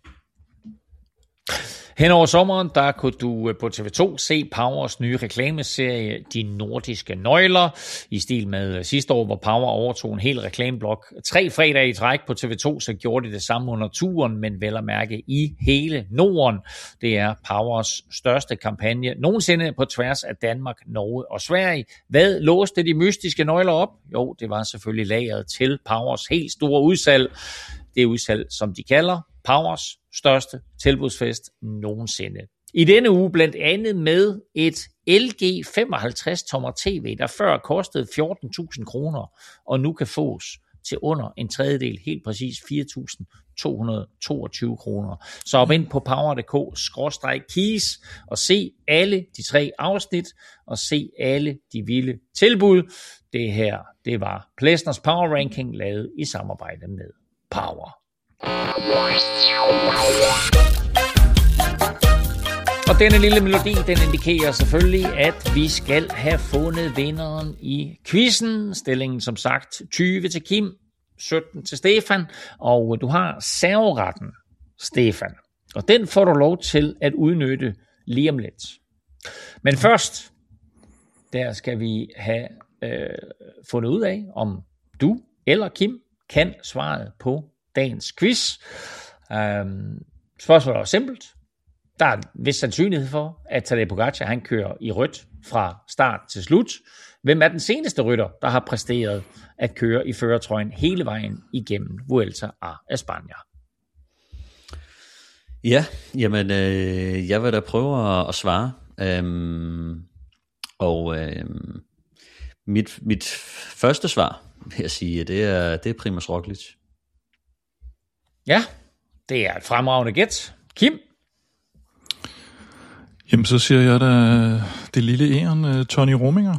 Hen over sommeren, der kunne du på T V to se Powers nye reklameserie, De Nordiske Nøgler, i stil med sidste år, hvor Power overtog en hel reklameblok. Tre fredage i træk på T V to, så gjorde de det samme under turen, men vel at mærke i hele Norden. Det er Powers største kampagne nogensinde på tværs af Danmark, Norge og Sverige. Hvad låste de mystiske nøgler op? Jo, det var selvfølgelig lageret til Powers helt store udsalg. Det udsalg, som de kalder Powers største tilbudsfest nogensinde. I denne uge blandt andet med et L G femoghalvtreds tommer T V, der før kostede fjorten tusind kroner, og nu kan fås til under en tredjedel, helt præcis fire tusind to hundrede og toogtyve kroner. Så op ind på power punktum d k skråstreg keys og se alle de tre afsnit, og se alle de vilde tilbud. Det her, det var Plesners Power Ranking, lavet i samarbejde med Power. Og denne lille melodi, den indikerer selvfølgelig, at vi skal have fundet vinderen i quizzen. Stillingen som sagt tyve til Kim, sytten til Stefan, og du har serveretten, Stefan. Og den får du lov til at udnytte lige om lidt. Men først, der skal vi have øh, fundet ud af, om du eller Kim kan svaret på dagens quiz. Øhm, spørgsmålet er simpelt. Der er en vis sandsynlighed for, at Tadej Pogačar han kører i rødt fra start til slut. Hvem er den seneste rytter, der har præsteret at køre i førertrøjen hele vejen igennem Vuelta a España?
Ja, jamen, øh, jeg vil da prøve at, at svare. Øhm, og øhm, mit, mit første svar, vil jeg sige, det er, det er Primož Roglič.
Ja, det er et fremragende gæt. Kim?
Jamen, så siger jeg da det lille æren, Tony Rominger.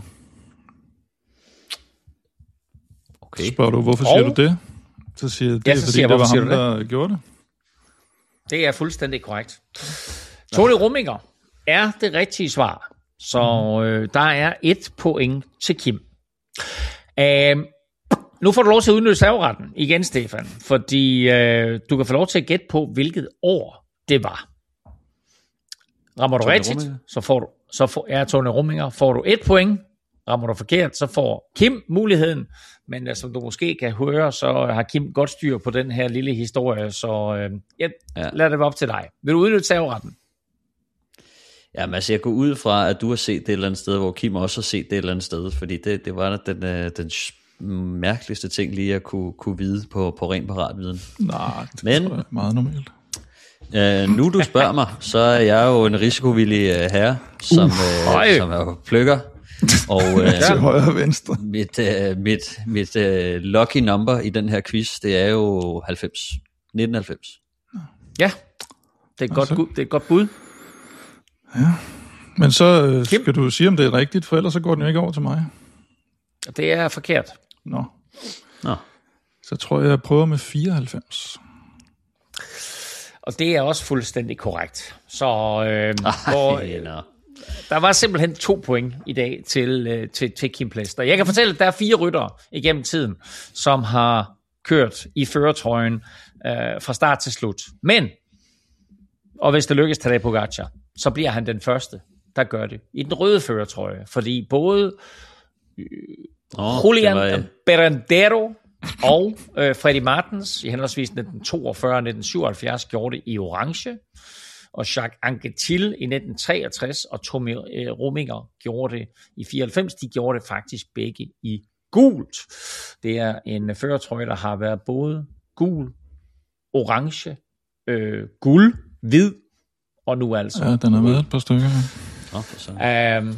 Okay. Spørger du, hvorfor siger og... du det? Så siger jeg, det
ja,
er,
så
fordi
siger,
det var ham,
det?
der gjorde det.
Det er fuldstændig korrekt. Tony Rominger er det rigtige svar. Så øh, der er et point til Kim. Øh, nu får du lov til at udnytte serveretten igen, Stefan, fordi øh, du kan få lov til at gætte på, hvilket år det var. Rammer du Tony rigtigt, Rominger. så får du, så får, er Tony Rominger, får du et point. Rammer du forkert, så får Kim muligheden. Men uh, som du måske kan høre, så har Kim godt styr på den her lille historie, så uh, ja, ja. lad det være op til dig. Vil du udnytte serveretten?
Jamen altså, jeg går ud fra, at du har set det et eller andet sted, hvor Kim også har set det et eller andet sted, fordi det, det var den, den mærkeligste ting lige at kunne, kunne vide på, på ren paratviden.
Nej, det
Men,
er meget normalt.
Uh, nu du spørger mig, så er jeg jo en risikovillig uh, herre, som, uh, som er plukker. Og uh,
til højre og venstre.
Mit, uh, mit, mit uh, lucky number i den her quiz, det er jo halvfems. nitten halvfems.
Ja, det er et, godt, det er et godt bud.
Ja, men så uh, skal du sige, om det er rigtigt, for ellers så går den jo ikke over til mig.
Det er forkert.
Nå.
Nå.
Så tror jeg, jeg prøver med fireoghalvfems.
Og det er også fuldstændig korrekt. Så øh,
Ej,
hvor, øh, der var simpelthen to point i dag til, øh, til, til Kim Plesner. Jeg kan fortælle, at der er fire ryttere igennem tiden, som har kørt i førertrøjen øh, fra start til slut. Men, og hvis det lykkes Tadej Pogačar, så bliver han den første, der gør det i den røde førertrøje. Fordi både øh, oh, Julian var... Berendero og øh, Freddy Martens i henholdsvis nitten toogfyrre og nitten syvoghalvfjerds gjorde det i orange, og Jacques Anquetil i nitten treogtres og Tony øh, Rominger gjorde det i fireoghalvfems. De gjorde det faktisk begge i gult. Det er en førertrøje, der har været både gul, orange, øh, guld, hvid og nu altså.
Ja, den har været et par stykker.
Ja. Um,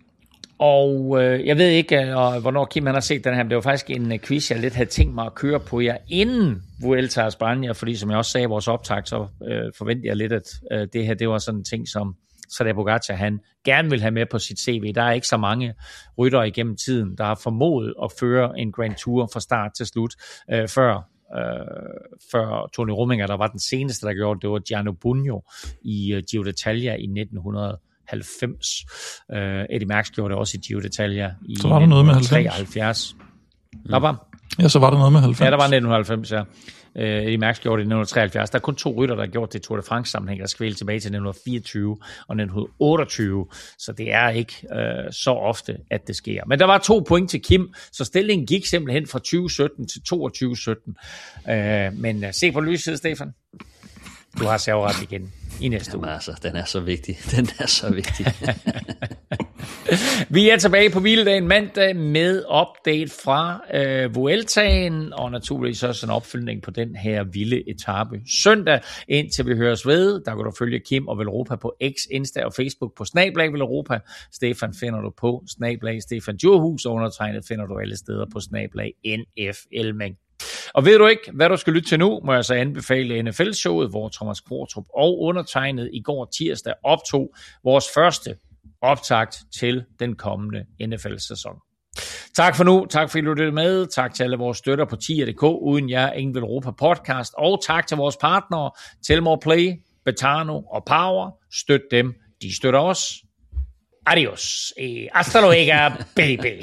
Og øh, jeg ved ikke, øh, hvornår Kim han har set den her, men det var faktisk en uh, quiz, jeg lidt havde tænkt mig at køre på jer inden Vuelta a España, fordi som jeg også sagde i vores optag, så øh, forventede jeg lidt, at øh, det her, det var sådan en ting, som Tadej Pogačar, han gerne vil have med på sit C V. Der er ikke så mange ryttere igennem tiden, der har formået at føre en Grand Tour fra start til slut, øh, før, øh, før Tony Rominger, der var den seneste, der gjorde det, det var Gianni Bugno i uh, Giro d'Italia i nitten halvfems. Uh, Eddie Merckx gjorde det også i Giro d'Italia i
så var der noget med halvfems.
treoghalvfjerds. Der var,
ja, så var der noget med halvfems.
Ja, der var nitten halvfems, ja. Uh, Eddie Merckx gjorde det i nitten treoghalvfjerds. Der er kun to rytter, der har gjort det i Tour de France sammenhæng, der skal vælge tilbage til nitten fireogtyve og nitten otteogtyve. Så det er ikke uh, så ofte, at det sker. Men der var to point til Kim, så stillingen gik simpelthen fra tyve sytten til toogtyve sytten. Uh, men uh, se på lyset, Stefan. Du har serveret igen i næste
Jamen
uge.
altså, den er så vigtig. Den er så vigtig.
Vi er tilbage på hviledagen mandag med update fra øh, Vueltaen, og naturligvis også en opfølgning på den her vilde etape søndag. Indtil vi høres ved, der kan du følge Kim og Velropa på X, Insta og Facebook på snablag Velropa. Stefan finder du på snablag Stefan Djurhus, og undertegnet finder du alle steder på snablag N F L. Men Og ved du ikke, hvad du skal lytte til nu, må jeg så anbefale N F L-showet, hvor Thomas Kvartrup og undertegnet i går tirsdag optog vores første optakt til den kommende N F L-sæson. Tak for nu. Tak fordi du lyttede med. Tak til alle vores støtter på tier punktum d k. Uden jer, ingen vil Europa podcast. Og tak til vores partnere, Telmore Play, Betano og Power. Støt dem. De støtter os. Adios. Hasta luego, baby.